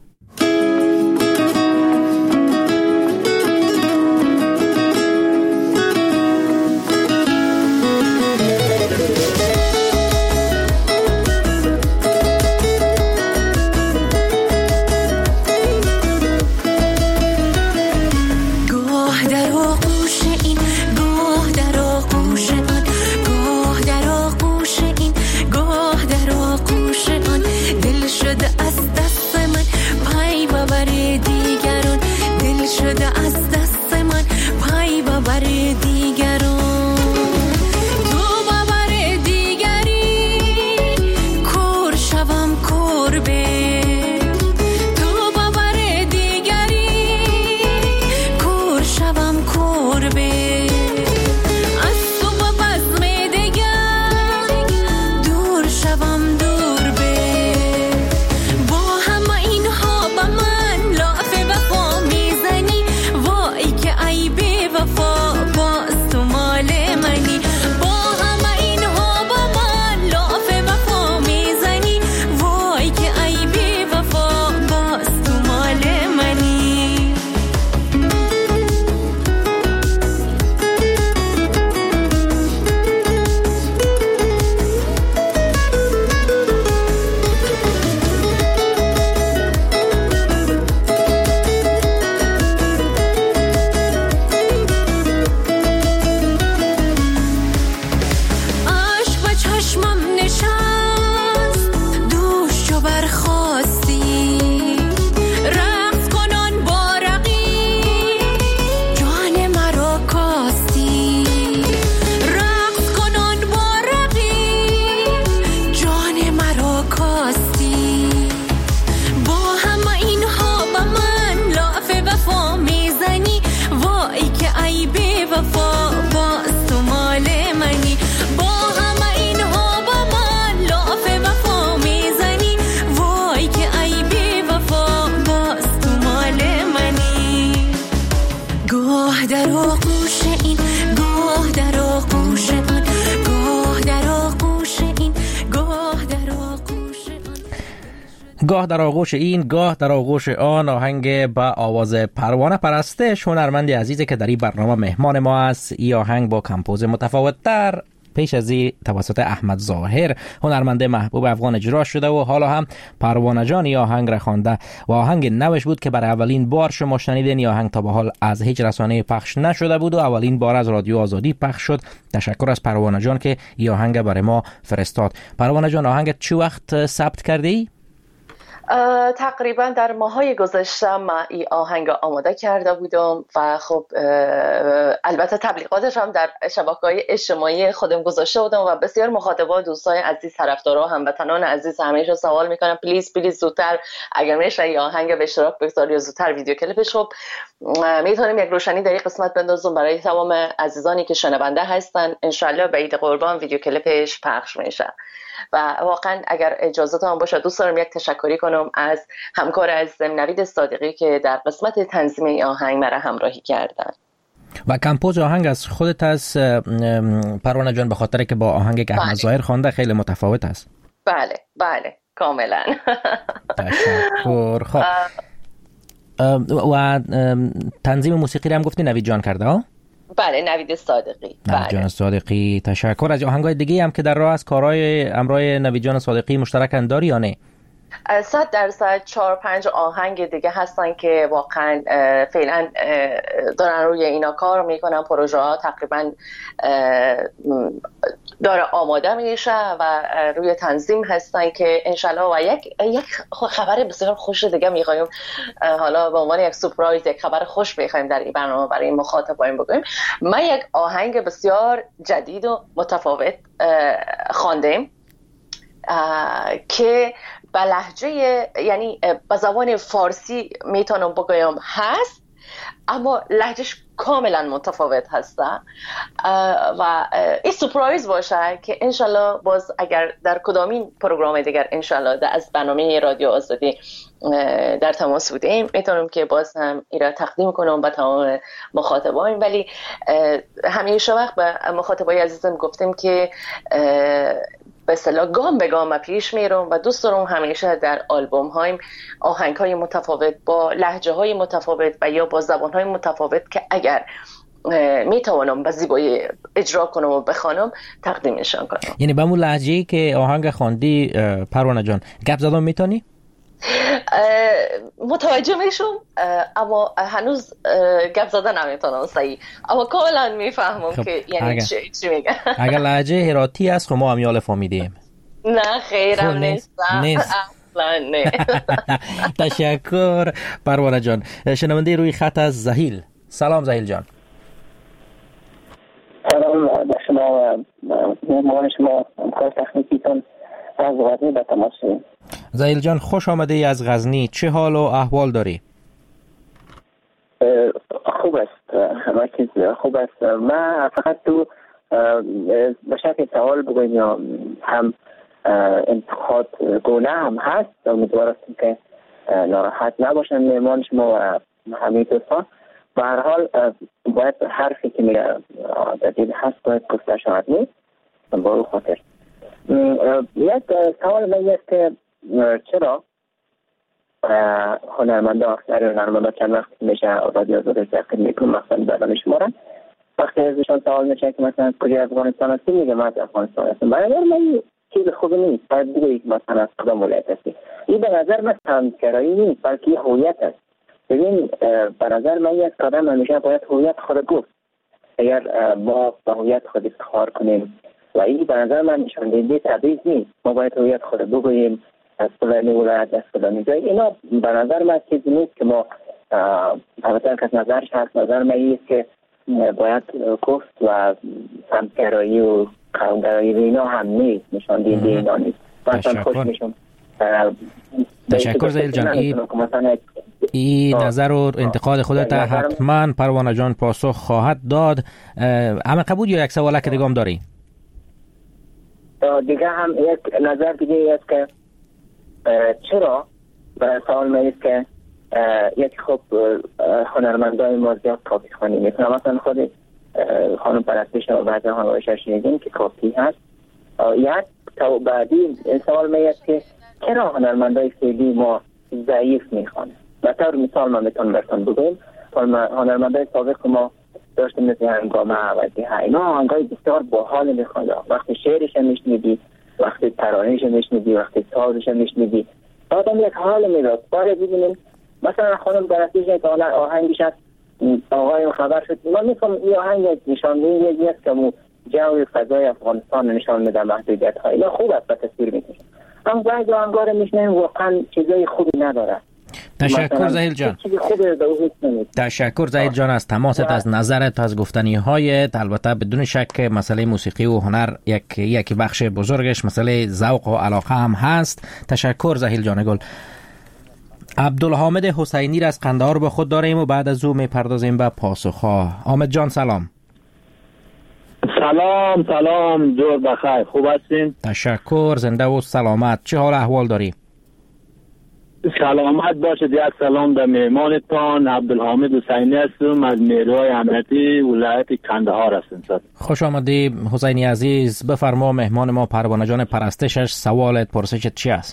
J: گاه در آغوش این گاه در آغوش آن، آهنگ با آواز پروانه پرستش، هنرمند عزیزی که در این برنامه مهمان ما است. این آهنگ با کمپوز متفاوت تر پیش از این توسط احمد ظاهر هنرمند محبوب افغان اجرا شده و حالا هم پروانه جان این آهنگ را خوانده و آهنگ نوش بود که برای اولین بار شما شنیدین. این آهنگ تا به حال از هیچ رسانه پخش نشده بود و اولین بار از رادیو آزادی پخش شد. تشکر از پروانه جان که این آهنگ برای ما فرستاد. پروانه جان آهنگ چه وقت ثبت کردی؟
L: تقریبا در ماهای گذشته من این آهنگ آماده کرده بودم و خب البته تبلیغاتش هم در شبکه‌های اجتماعی خودم گذاشته بودم و بسیار مخاطبا، دوستای عزیز، طرفدارا، هموطنان عزیز همیشه سوال میکنن پلیز پلیز زودتر اگر میشه این آهنگ به اشتراک بگذاری یا زودتر ویدیو کلیپش. خب میتونیم یک روشنی در این قسمت بندازم برای تمام عزیزانی که شنونده هستن. انشالله به عید قربان ویدیو کلیپش پخش میشه و واقعا اگر اجازهتون باشه دوست دارم یک تشکری کنم از همکار عزیزم نوید صادقی که در قسمت تنظیم این آهنگ مرا همراهی کردن.
J: و کمپوز آهنگ از خودت از پروانه جان به خاطر که با آهنگی که احمد ظاهر خوانده خیلی متفاوت است.
L: بله بله کاملا.
J: تشکر. خب و تنظیم موسیقی رو هم گفتی نوید جان کرده ها؟
L: بله نوید صادقی.
J: نوید جان صادقی. تشکر. از آهنگای دیگه هم که در راه است کارهای امرای نوید جان صادقی مشترک داری یا نه؟
L: صد درصد چهار پنج آهنگ دیگه هستن که واقعا فعلا دارن روی اینا کار میکنن. پروژه ها تقریبا داره آماده میشه و روی تنظیم هستن که انشالله و یک یک خبر بسیار خوش دیگه میخوایم حالا به عنوان یک سورپرایز، یک خبر خوش میخوایم در این برنامه برای مخاطبان بگویم. ما یک آهنگ بسیار جدید و متفاوت خواندیم که به لهجه یعنی به زبان فارسی میتونم بگویم هست، اما لهجهش کاملا متفاوت هسته و این سورپرایز باشه که انشالله باز اگر در کدامین پروگرام دیگر انشالله از برنامه رادیو آزادی در تماس بودیم میتونم که باز هم این را تقدیم کنم به تمام مخاطبان. ولی همیشه وقت به مخاطبای عزیزم گفتیم که به اصطلاح گام به گام پیش میرم و دوست دارم همیشه در آلبوم هایم آهنگ های متفاوت با لهجه های متفاوت و یا با زبان های متفاوت که اگر میتوانم به زیبایی اجرا کنم و بخوانم تقدیمشان کنم.
J: یعنی به همون لهجه‌ای که آهنگ خواندی پروانه جان گپ زدن میتونی؟
L: متوجه میشم اما هنوز گپ زدن نمیتونم صحیح، اما کاملا میفهمم خب که یعنی اگر... چی, چی میگه.
J: اگر لهجه هراتی هست خب ما هم یال فهمیدیم.
L: نه خیرم نیستم اصلا نه.
J: تشکر پروانه جان. شنونده روی خط از زهیل. سلام زهیل جان.
O: سلام به شما و مهمان شما همکار تکنیکیتون از غزنی به تماس شدیم.
J: زهیل جان خوش آمده ای از غزنی، چه حال و احوال داری؟
O: خوب است، همه چیز خوب است. من فقط تو به شکل سوال بگویم یا هم انتقاد گونه هم هست، امیدوارم که ناراحت نباشن مهمان شما و همه دوستان. به هر حال باید حرفی که میگه جدید هست باید گفته شود نیست با او خاطر. یک سوال من است که چرا هنرمنده اکثر هنرمنده چند وقت میشه رادیو آزادی تقدیم میکنم مثلا برنامه شما را وقتی ازشان سوال میشه که مثلا کجا افغانستان هستی میگه من از افغانستان هستم. برای من چیز خوبی نیست، باید بگویی مثلا از کدام ولایت هستی. این به نظر من تمسکرایی نیست بلکه هویت است. ببین به نظر من یک قدم همیشه باید هویت خود گفت. اگر ما با هویت خود افتخار کنیم و این به نظر من نشان دهنده تبعیض نیست، ما باید هویت خود بگوییم از فلانی ولایت از فلانی جای. اینا به نظر من چیزی نیست که ما البته کس نظرش هست. نظر من این است که باید گفت و سمتگرایی و قومگرایی اینا هم نیست، نشان دهنده اینا نیست. مثلا خوش میشم.
J: تشکر زهیل جان. این نظر و انتقاد خودت حتما پروانه جان پاسخ خواهد داد. همه قبول یا یک سواله که دیگه هم داری؟
O: دیگه هم یک نظر دیگه است که چرا برای سوال من است که یک خوب هنرمندای ما زیاد کاپی خوانی میکنه. مثلا خود خانم پرستش و بعضی هنرمندای شنیدیم که کاپی هست. یک تا بعدی سوال من است که چرا هنرمندای فعلی ما ضعیف میخوانه. به طور مثال من میتونم براتون بگم هنرمندای سابق ما داشتیم مثل هنگامه و دیگه اینا آهنگای بسیار باحال میخوانه. وقتی شعرش میشنیدی، وقتی ترانه‌اش میشنیدی، وقتی سازش میشنیدی آدم یک حال میداد. باید ببینیم مثلا خانم پرستش یک آهنگش هست آقای خبر شد ما میفهم این آهنگ نشان دهنده است که مو جو فضای افغانستان نشان میده محدودیت ها اینا خوب است به تصویر میکشه. اما بعضی آهنگا رو میشنیم واقعا چیزای خوبی نداره.
J: تشکر زهیل جان. تشکر زهیل جان از تماست، از نظرت، از گفتنی هایت. البته بدون شک مسئله موسیقی و هنر یک یک بخش بزرگش مسئله ذوق و علاقه هم هست. تشکر زهیل جان گل. عبدالحامد حسینی را از قندهار به خود داریم و بعد از او میپردازیم به پاسخها. حامد جان سلام.
P: سلام سلام جور بخیر، خوب هستین؟
J: تشکر، زنده و سلامت. چه حال احوال داری؟
P: سلامت باشید. یک سلام به مهمانتان عبدالحامد حسینی هستم از نیروهای امنیتی ولایت قندهار هستم.
J: خوش آمدی حسینی عزیز. بفرما مهمان ما پروانه جان پرستشش سوالت پرسشت چی است؟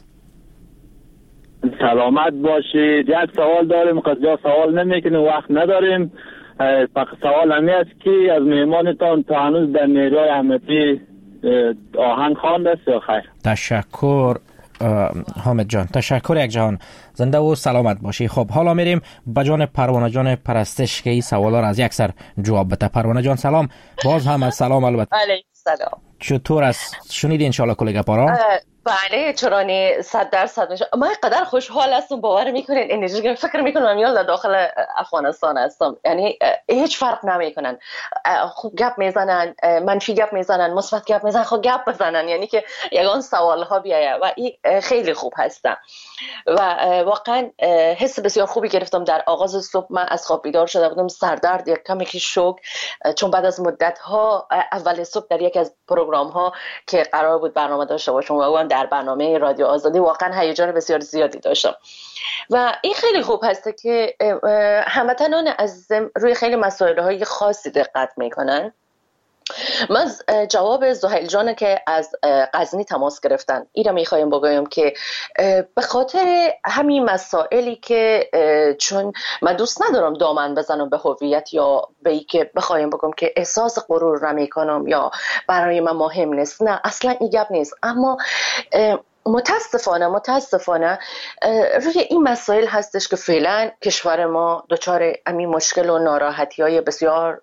P: سلامت باشید. یک سوال داریم که جا سوال نمیکنیم وقت نداریم. فقط سوال همی است که از مهمانتان تا هنوز در نیروهای امنیتی آهنگ خوانده است یا خیر؟
J: تشکر. حامد جان. تشکر یک جهان، زنده و سلامت باشی. خب حالا میریم به جان پروانه جان پرستش که این سوالا را از یک سر جواب بده. پروانه جان سلام. باز هم از سلام. البته
L: علیکم سلام.
J: چطور است؟ شنیدی انشالله کلیگا پارا؟
L: بله چرانی صد درصد میشه. من قدر خوشحال هستم، باور میکنین انرژی فکر میکنم یال داخل افغانستان هستم. یعنی هیچ فرق نمیکنن، خب گپ میزنن، منفی گپ میزنن، مثبت گپ میزنن، خب گپ بزنن، یعنی که یگان سوال ها بیاید و این خیلی خوب هستم و واقعا حس بسیار خوبی گرفتم. در آغاز صبح من از خواب بیدار شده بودم، سردرد، یک کمی که شوک، چون بعد از مدت ها اول صبح در یک از پروگرام ها که قرار بود برنامه داشته باشم و در برنامه رادیو آزادی واقعا هیجان بسیار زیادی داشتم و این خیلی خوب هسته که هموطنان عزیزم روی خیلی مسائل های خاصی دقت میکنن. من جواب زهیل جان که از غزنی تماس گرفتن اینا میخوایم بگویم که به خاطر همین مسائلی که چون من دوست ندارم دامن بزنم به هویت یا به ای که بخوایم بگم که احساس غرور نمیکنم یا برای من مهم نیست، نه اصلا این گپ نیست، اما متاسفانه متاسفانه روی این مسائل هستش که فعلا کشور ما دچار همین مشکل و ناراحتی های بسیار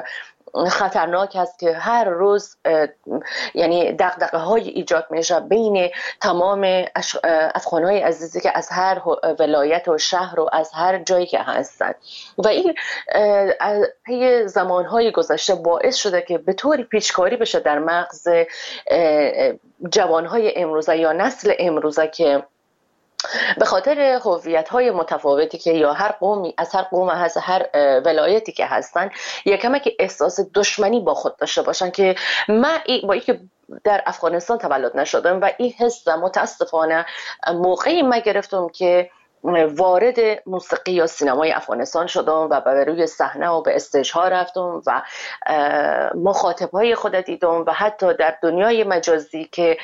L: خطرناک است که هر روز یعنی دغدغه های ایجاد میشه بین تمام افغانای عزیزی که از هر ولایت و شهر و از هر جایی که هستن و این پی زمانهای گذشته باعث شده که به طوری پیچکاری بشه در مغز جوانهای امروزه یا نسل امروزه که به خاطر هویت‌های متفاوتی که یا هر قومی از هر قوم از هر ولایتی که هستن یکم که احساس دشمنی با خود داشته باشن که من با اینکه در افغانستان تولد نشدم و این حس متاسفانه موقعی من گرفتم که وارد موسیقی یا سینمای افغانستان شدم و به روی صحنه و به استیج‌ها رفتم و مخاطب‌های خود دیدم و حتی در دنیای مجازی که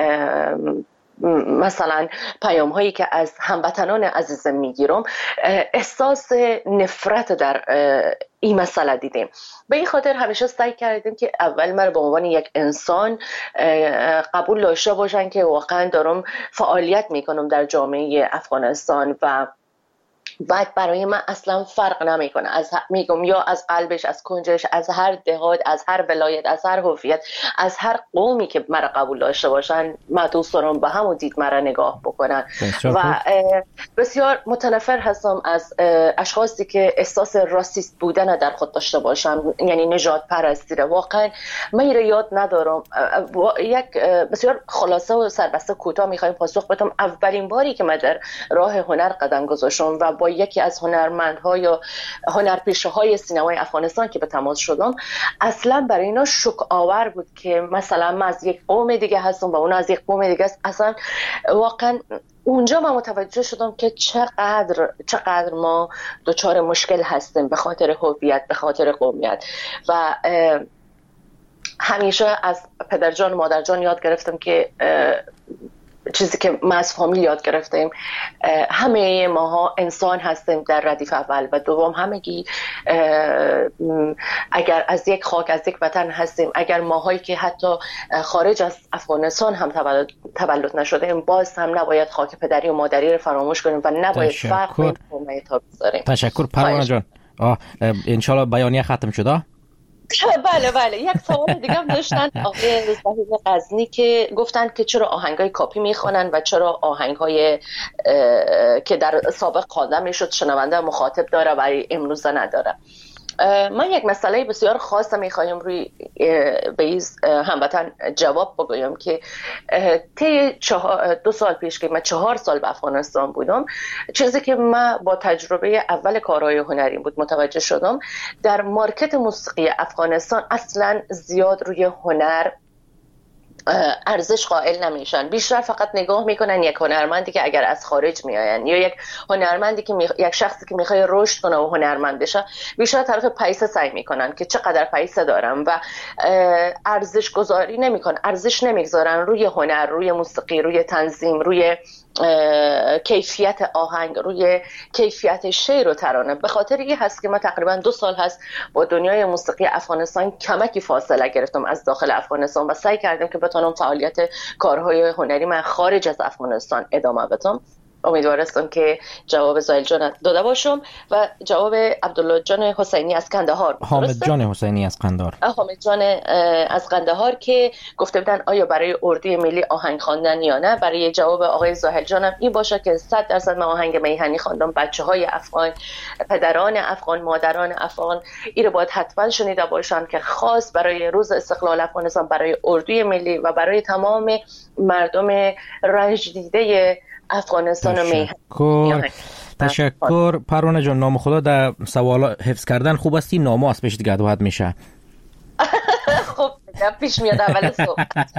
L: مثلا پیام هایی که از هموطنان عزیزم میگیرم احساس نفرت در این مسئله دیدیم. به این خاطر همیشه سعی کردیم که اول من به عنوان یک انسان قبول داشته باشن که واقعا دارم فعالیت میکنم در جامعه افغانستان و بعد برای من اصلا فرق نمیکنه از میگم یا از قلبش، از کنجش، از هر دهات، از هر ولایت، از هر هویت، از هر قومی که مرا قبول داشته باشن من دوست دارم به همون دید مرا نگاه بکنن و بسیار متنفر هستم از اشخاصی که احساس راسیست بودن در خود داشته باشن، یعنی نژاد پرستی. واقعا من رو یاد ندارم. یک بسیار خلاصه و سربسته کوتاه میخوایم پاسخ بدم. اولین باری که من در راه هنر قدم گذاشتم و با یکی از هنرمندها یا هنرپیشه‌های سینمای افغانستان که به تماس شدم، اصلا برای اینا شوک آور بود که مثلا من از یک قوم دیگه هستم و اون از یک قوم دیگه است. اصلا واقعا اونجا من متوجه شدم که چقدر چقدر ما دچار مشکل هستیم به خاطر هویت، به خاطر قومیت و همیشه از پدرجان و مادرجان یاد گرفتم که چیزی که ما از فامیل یاد گرفتیم، همه ماها انسان هستیم در ردیف اول و دوم همگی اگر از یک خاک از یک وطن هستیم، اگر ماهایی که حتی خارج از افغانستان هم تولد, تولد نشده باز هم نباید خاک پدری و مادری رو فراموش کنیم و نباید فرق بین قوم‌ها تا بذاریم.
J: تشکر پروانه جان. انشالله بیانیه ختم شده.
L: بله بله. یک سوال دیگه هم داشتن آقای زهیر غزنی که گفتن که چرا آهنگای کاپی میخونن و چرا آهنگای که در سابق خوانده میشد شنونده مخاطب داره و امروزه نداره. من یک مسئله بسیار خاصه میخوایم روی به هموطن جواب بگویم که طی دو سال پیش که من چهار سال به افغانستان بودم، چیزی که من با تجربه اول کارهای هنریم بود متوجه شدم در مارکت موسیقی افغانستان اصلا زیاد روی هنر ارزش قائل نمیشن. بیشتر فقط نگاه میکنن یک هنرمندی که اگر از خارج میآین یا یک هنرمندی که می... یک شخصی که میخواد رشد کنه و هنرمند بشه بیشتر طرف پیسه سعی میکنن که چقدر پیسه دارم و ارزش گذاری نمیکنن، ارزش نمیگذارن روی هنر، روی موسیقی، روی تنظیم، روی کیفیت آهنگ، روی کیفیت شعر و ترانه. به خاطر این هست که ما تقریبا دو سال هست با دنیای موسیقی افغانستان کمکی فاصله گرفتم از داخل افغانستان و سعی کردم که بتونم فعالیت کارهای هنری من خارج از افغانستان ادامه بدم. امیدوارستم که جواب زاهل جان داده باشم و جواب عبدالله جان حسینی از قندهار.
J: حامد جان حسینی از قندهار.
L: حامد جان از قندهار که گفته بودن آیا برای اردوی ملی آهنگ خواندن یا نه. برای جواب آقای زاهل جانم این باشه که صد درصد من آهنگ میهنی خواندم. بچهای افغان، پدران افغان، مادران افغان این رو باید حتما شنیده باشن که خاص برای روز استقلال افغانستان، برای اردوی ملی و برای تمام مردم رنج دیده افغانستان و میهن.
J: تشکر پروانه جان. نام خدا در سوال حفظ کردن خوب است، نامه است پیش دیگه دوحد میشه.
L: خب پیش میاد اول صبح.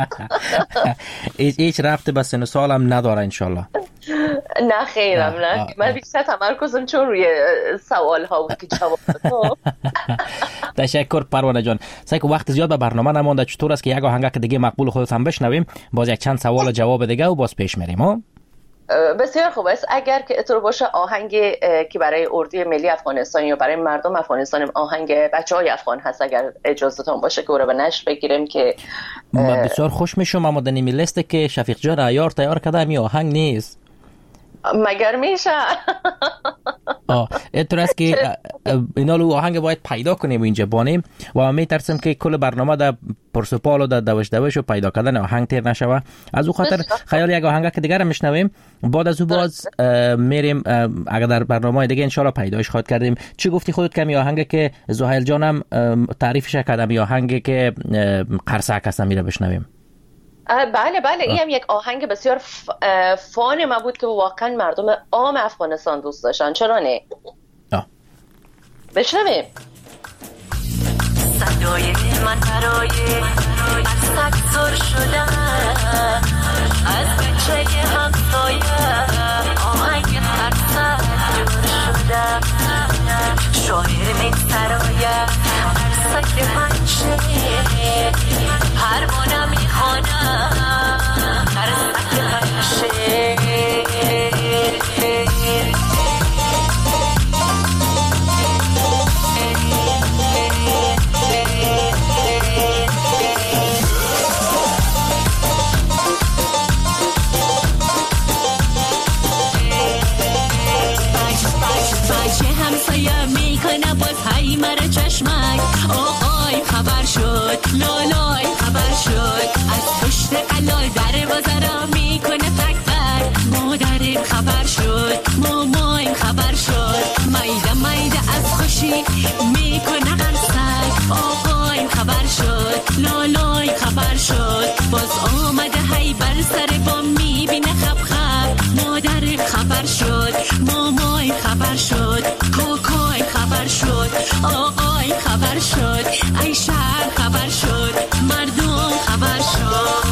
J: هیچ رفته به سن و سالم نداره انشالله.
L: نه خیرم نه، من بیشتر تمرکزم چون روی سوال ها بود که جواب دادم.
J: تشکر پروانه جان. سعی که وقت زیاد به برنامه نمانده، چطور است که یک آهنگ که دیگه مقبول خودت هم بشنویم، باز یک چند سوال و جواب دیگه و باز پیش میریم ها.
L: بسیار خوب است. اگر که اطور باشه آهنگ که برای اردوی ملی افغانستان یا برای مردم افغانستان آهنگ بچهای افغان هست، اگر اجازهتون باشه که او رو به نشر بگیریم که
J: بسیار خوش میشم. اما در نیمی لیست که شفیق جان عیار تیار کرده همی آهنگ نیست
L: مگر میشه.
J: آه اطور است که اینا رو آهنگ باید پیدا کنیم و اینجا بانیم و می ترسم که کل برنامه در پرسپال و در دوش دوش و پیدا کردن آهنگ تیر نشوه. از او خاطر خیال یک آهنگ که دیگر میشنویم، بعد از او باز میریم اگر در برنامه دیگه انشالله پیداش خواهد کردیم. چی گفتی خودت که می آهنگ که زاهل جانم تعریفش کردم، می آهنگ که قرصک هست میره بشنویم؟
L: بله بله این هم یک آهنگ بسیار ف... فان ما بود که واقعا مردم عام افغانستان دوست داشتن. چرا نه؟
J: آه.
L: بشنویم.
K: صدای من برای عکسک سر شده، از بچه همسایه آهنگ عکسک جور شده، شاعر من سرایه عکسک بچه پروانه میخوانه عکسک بچه. چشمک آقای خبر شد، لالای خبر شد، از پشت قلای در بازارا میکنه تک تک. مادرم خبر شد، مامایم خبر شد، میده میده از خوشی میکنه قرصک. آقایم خبر شد، لالای خبر شد، باز آمده هی بر سر بام میبینه خب خب. مادرم خبر شد، مامایم خبر شد، کوکای خبر شد، آقای خبر شد، ای شهر خبر شد، مردم خبر شد.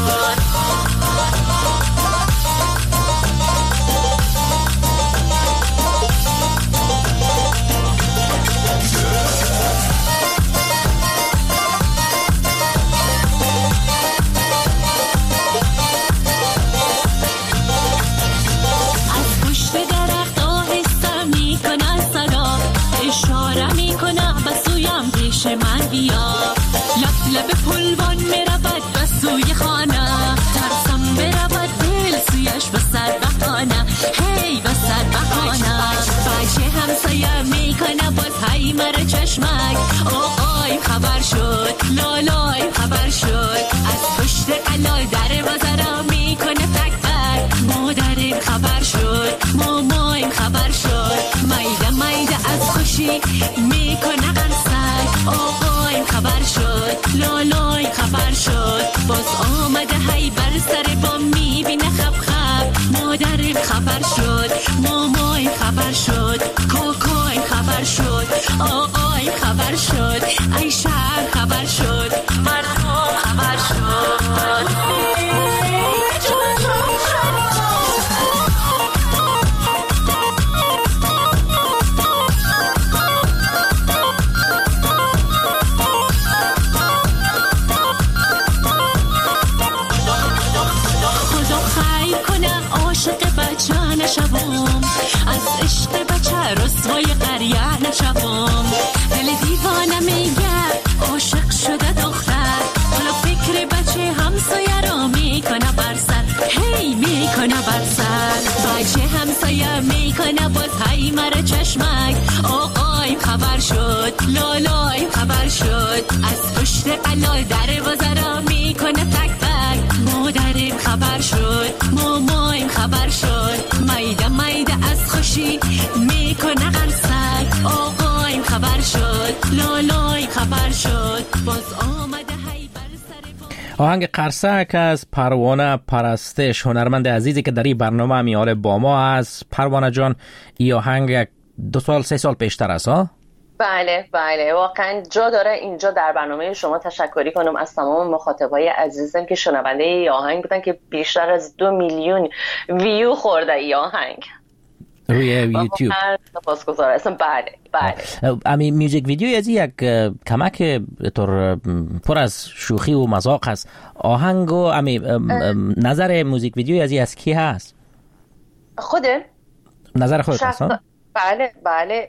K: از پشت درخت آهسته میکنه صدا، اشاره میکنه بسویم پیش من بیا. لب لب پلوان میرود بسوی خانه، ترسم برود دل سویش بسر بخانه، هی بسر بخانه. بچه همسایه میکنه باز هی مره چشمک. آقای خبر شد، لالای خبر شد، از پشت قلای در بازارا میکنه تک تک. مادرم خبر شد، مامایم خبر شد، میده میده از خوشی میکنه قرصک. آقایم خبر شد، لالای خبر شد، باز آمده هی بر سر بام میبینه خب خب. مادرم خبر شد، مامایم خبر شد، کوکایم خبر شد، آقایم خبر شد، ای شهر خبر شد، مردم خبر شد. نشوم از عشق بچه رسوای قریه نشوم. دل دیوانه میگه عاشق شده دختر لالای خبر شد از پشت قلال در بازارا میکنه تک تک مادرم خبر شد مامایم خبر شد میده میده از خوشی میکنه قرصک آقایم خبر شد لالای خبر شد باز آمده هی بر سر
J: آهنگ قرصک از پروانه پرستش، هنرمند عزیزی که در این برنامه میاره با ما است. پروانه جان، این آهنگ دو سال سه سال پیشتر است ها؟
L: بله بله واقعا جا داره اینجا در برنامه شما تشکری کنم از تمام مخاطبای عزیزم که شنونده ای آهنگ بودن که بیشتر از دو میلیون ویو خورده ای آهنگ
J: روی یوتیوب.
L: سپاسگزار هستم. بله بله.
J: امی میوزیک ویدیو از یک کمک طور پر از شوخی و مذاق هست. آهنگ و امی نظر موزیک ویدیو از از کی هست؟
L: خوده؟
J: نظر خودت هست؟
L: بله بله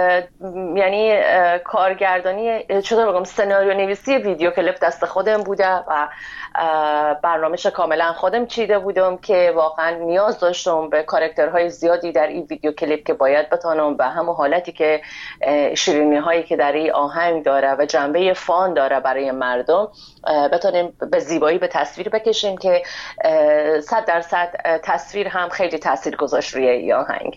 L: یعنی کارگردانی چطور بگم سناریو نویسی ویدیو کلیپ دست خودم بوده و برنامه‌اش کاملا خودم چیده بودم که واقعا نیاز داشتم به کاراکترهای زیادی در این ویدیو کلیپ که باید بتونم به همون حالتی که شیرینی هایی که در این آهنگ داره و جنبه فان داره برای مردم بتونیم به زیبایی به تصویر بکشیم که صد درصد تصویر هم خیلی تاثیر گذاشت روی این آهنگ.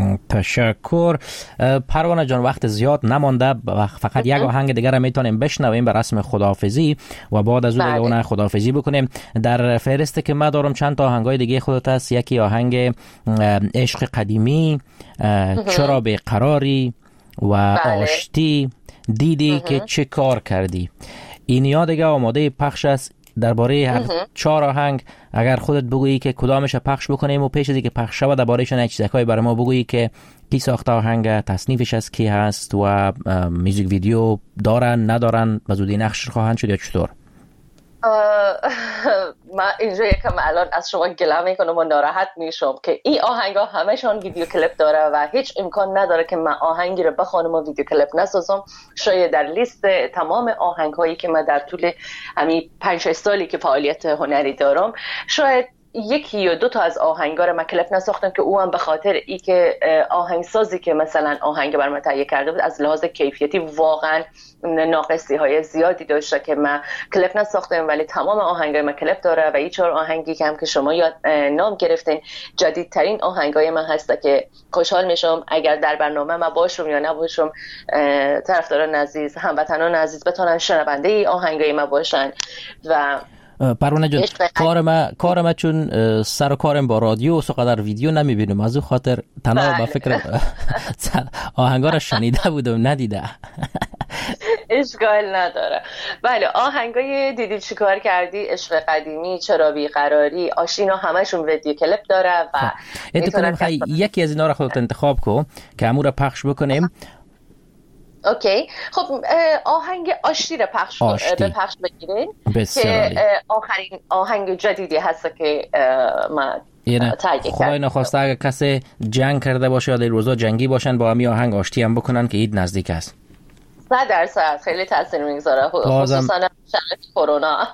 J: تشکر. پروانه جان، وقت زیاد نمانده، فقط یک آهنگ دیگر را میتونیم بشنویم به رسم خداحافظی و بعد از اون اون خداحافظی بکنیم. در فهرستی که من دارم چند تا آهنگای دیگه خودت هست، یکی آهنگ عشق قدیمی، چرا بیقراری و بله. آشتی، دیدی که چه کار کردی. این یاد دیگه آماده پخش است. درباره هر چهار آهنگ اگر خودت بگویی که کدامش پخش بکنیم و پیش از اینکه پخش شود دربارهشون یک چیزایی برای ما بگویی که کی ساخته آهنگ، تصنیفش از کی هست و میوزیک ویدیو دارن ندارن و زودی نقش خواهند شد یا چطور؟
L: من اینجا یکم الان از شما گله میکنم و ناراحت میشم که این آهنگ ها همشان ویدیو کلیپ داره و هیچ امکان نداره که من آهنگی رو بخوانم و ویدیو کلیپ نسازم. شاید در لیست تمام آهنگ هایی که من در طول همین پنج شش سالی که فعالیت هنری دارم شاید یکی یا دو تا از آهنگا رو من کلیپ نساختم که او هم به خاطر ای که آهنگسازی که مثلا آهنگ بر من تهیه کرده بود از لحاظ کیفیتی واقعا ناقصی های زیادی داشته که من کلیپ نساختم، ولی تمام آهنگای من کلیپ داره و این چهار آهنگی که هم که شما یاد نام گرفتین جدیدترین آهنگای من هسته که خوشحال میشم اگر در برنامه من باشم یا نباشم طرفداران عزیز، هموطنان عزیز بتونن شنونده ای آهنگای من باشن. و
J: پروانه جان، کار ما کار ما چون سر و کارم با رادیو و سقدر ویدیو نمیبینم، از اون خاطر تنها با فکر آهنگا رو شنیده بودم ندیده.
L: اشکال نداره. بله آهنگای دیدی چیکار کردی، عشق قدیمی، چرا بیقراری، آشینا همشون ویدیو کلیپ داره و
J: میتونم خیلی یکی از اینا رو خودت انتخاب کن که امور پخش بکنیم.
L: اوکی خب آهنگ آشتی رو پخش به پخش بگیرین که آخرین آهنگ جدیدی هست که من تایید کردم.
J: خدای نخواسته اگه کسی جنگ کرده باشه یا در روزا جنگی باشن با همین آهنگ آشتی هم بکنن که عید نزدیک است.
L: صد درصد خیلی تاثیر میگذاره خصوصا شرایط کرونا.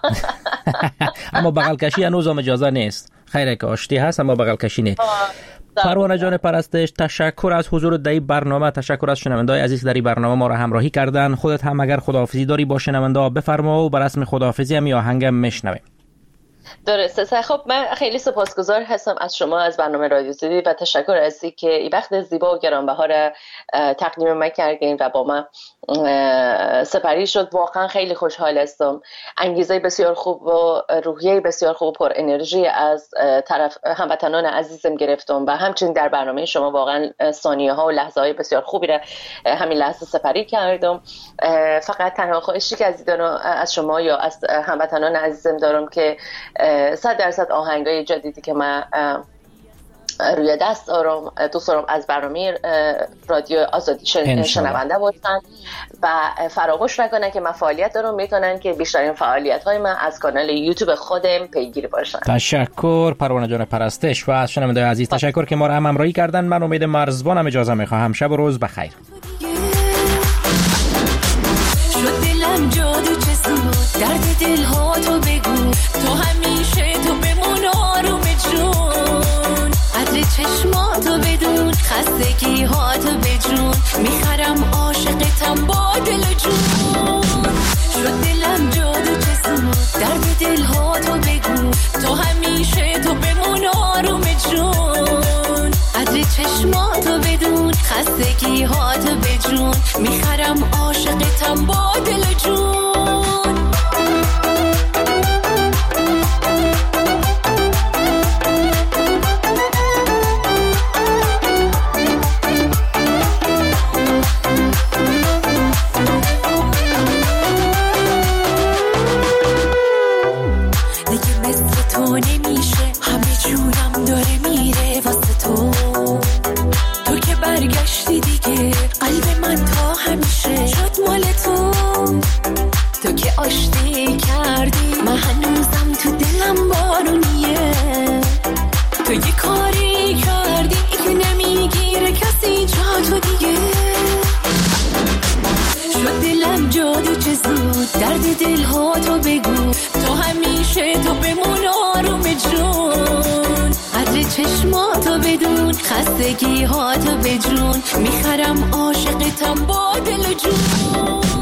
J: اما بغل کشی هنوز هم اجازه نیست. خیره که آشتی هست اما بغل کشی نیست. پروانه جان پرستش، تشکر از حضور در این برنامه، تشکر از شنونده‌های عزیز در این برنامه ما را همراهی کردن. خودت هم اگر خداحافظی داری با شنونده بفرما و بر رسم خداحافظی هم آهنگم میشنویم.
L: درسته. خب من خیلی سپاسگزار هستم از شما از برنامه رادیو زدی و تشکر از اینکه این وقت زیبا و گرانبها را تقدیم من کردین و با من سپری شد. واقعا خیلی خوشحال هستم. انگیزه بسیار خوب و روحیه بسیار خوب و پر انرژی از طرف هموطنان عزیزم گرفتم و همچنین در برنامه شما واقعا ثانیه ها و لحظه های بسیار خوبی را همین لحظه سپری کردم. فقط تنها خواهشی که از از شما یا از هموطنان عزیزم دارم که صد درصد آهنگای جدیدی که من روی دست دارم دوست دارم از برنامه رادیو آزادی شنونده باشن و فراموش نکنن که من فعالیت دارم، میتونن که بیشترین فعالیت های من از کانال یوتیوب خودم پیگیری باشن.
J: تشکر پروانه جان پرستش و از شنونده عزیز تشکر که ما را هم همراهی کردن. من امید مرزبانم، اجازه میخواهم. شب و روز بخیر.
K: دلم جادو چسون درد دل ها تو بگو، تو همیشه تو بمون آروم جون، قدر چشماتو بدون، خستگی ها تو بجون، میخرم عاشقتم با دل خستگی هاتو به جون، میخرم عاشقتم با دل و جون. آشتی کردی من هنوزم تو دلم بارونیه، تو یه کاری کردی که نمیگیره کسی جا تو دیگه، شد دلم جادو چه زود درد دل ها تو بگو، تو همیشه تو بمون آروم جون، قدر چشماتو بدون خستگی ها تو به جون، میخرم عاشقتم با دل و جون.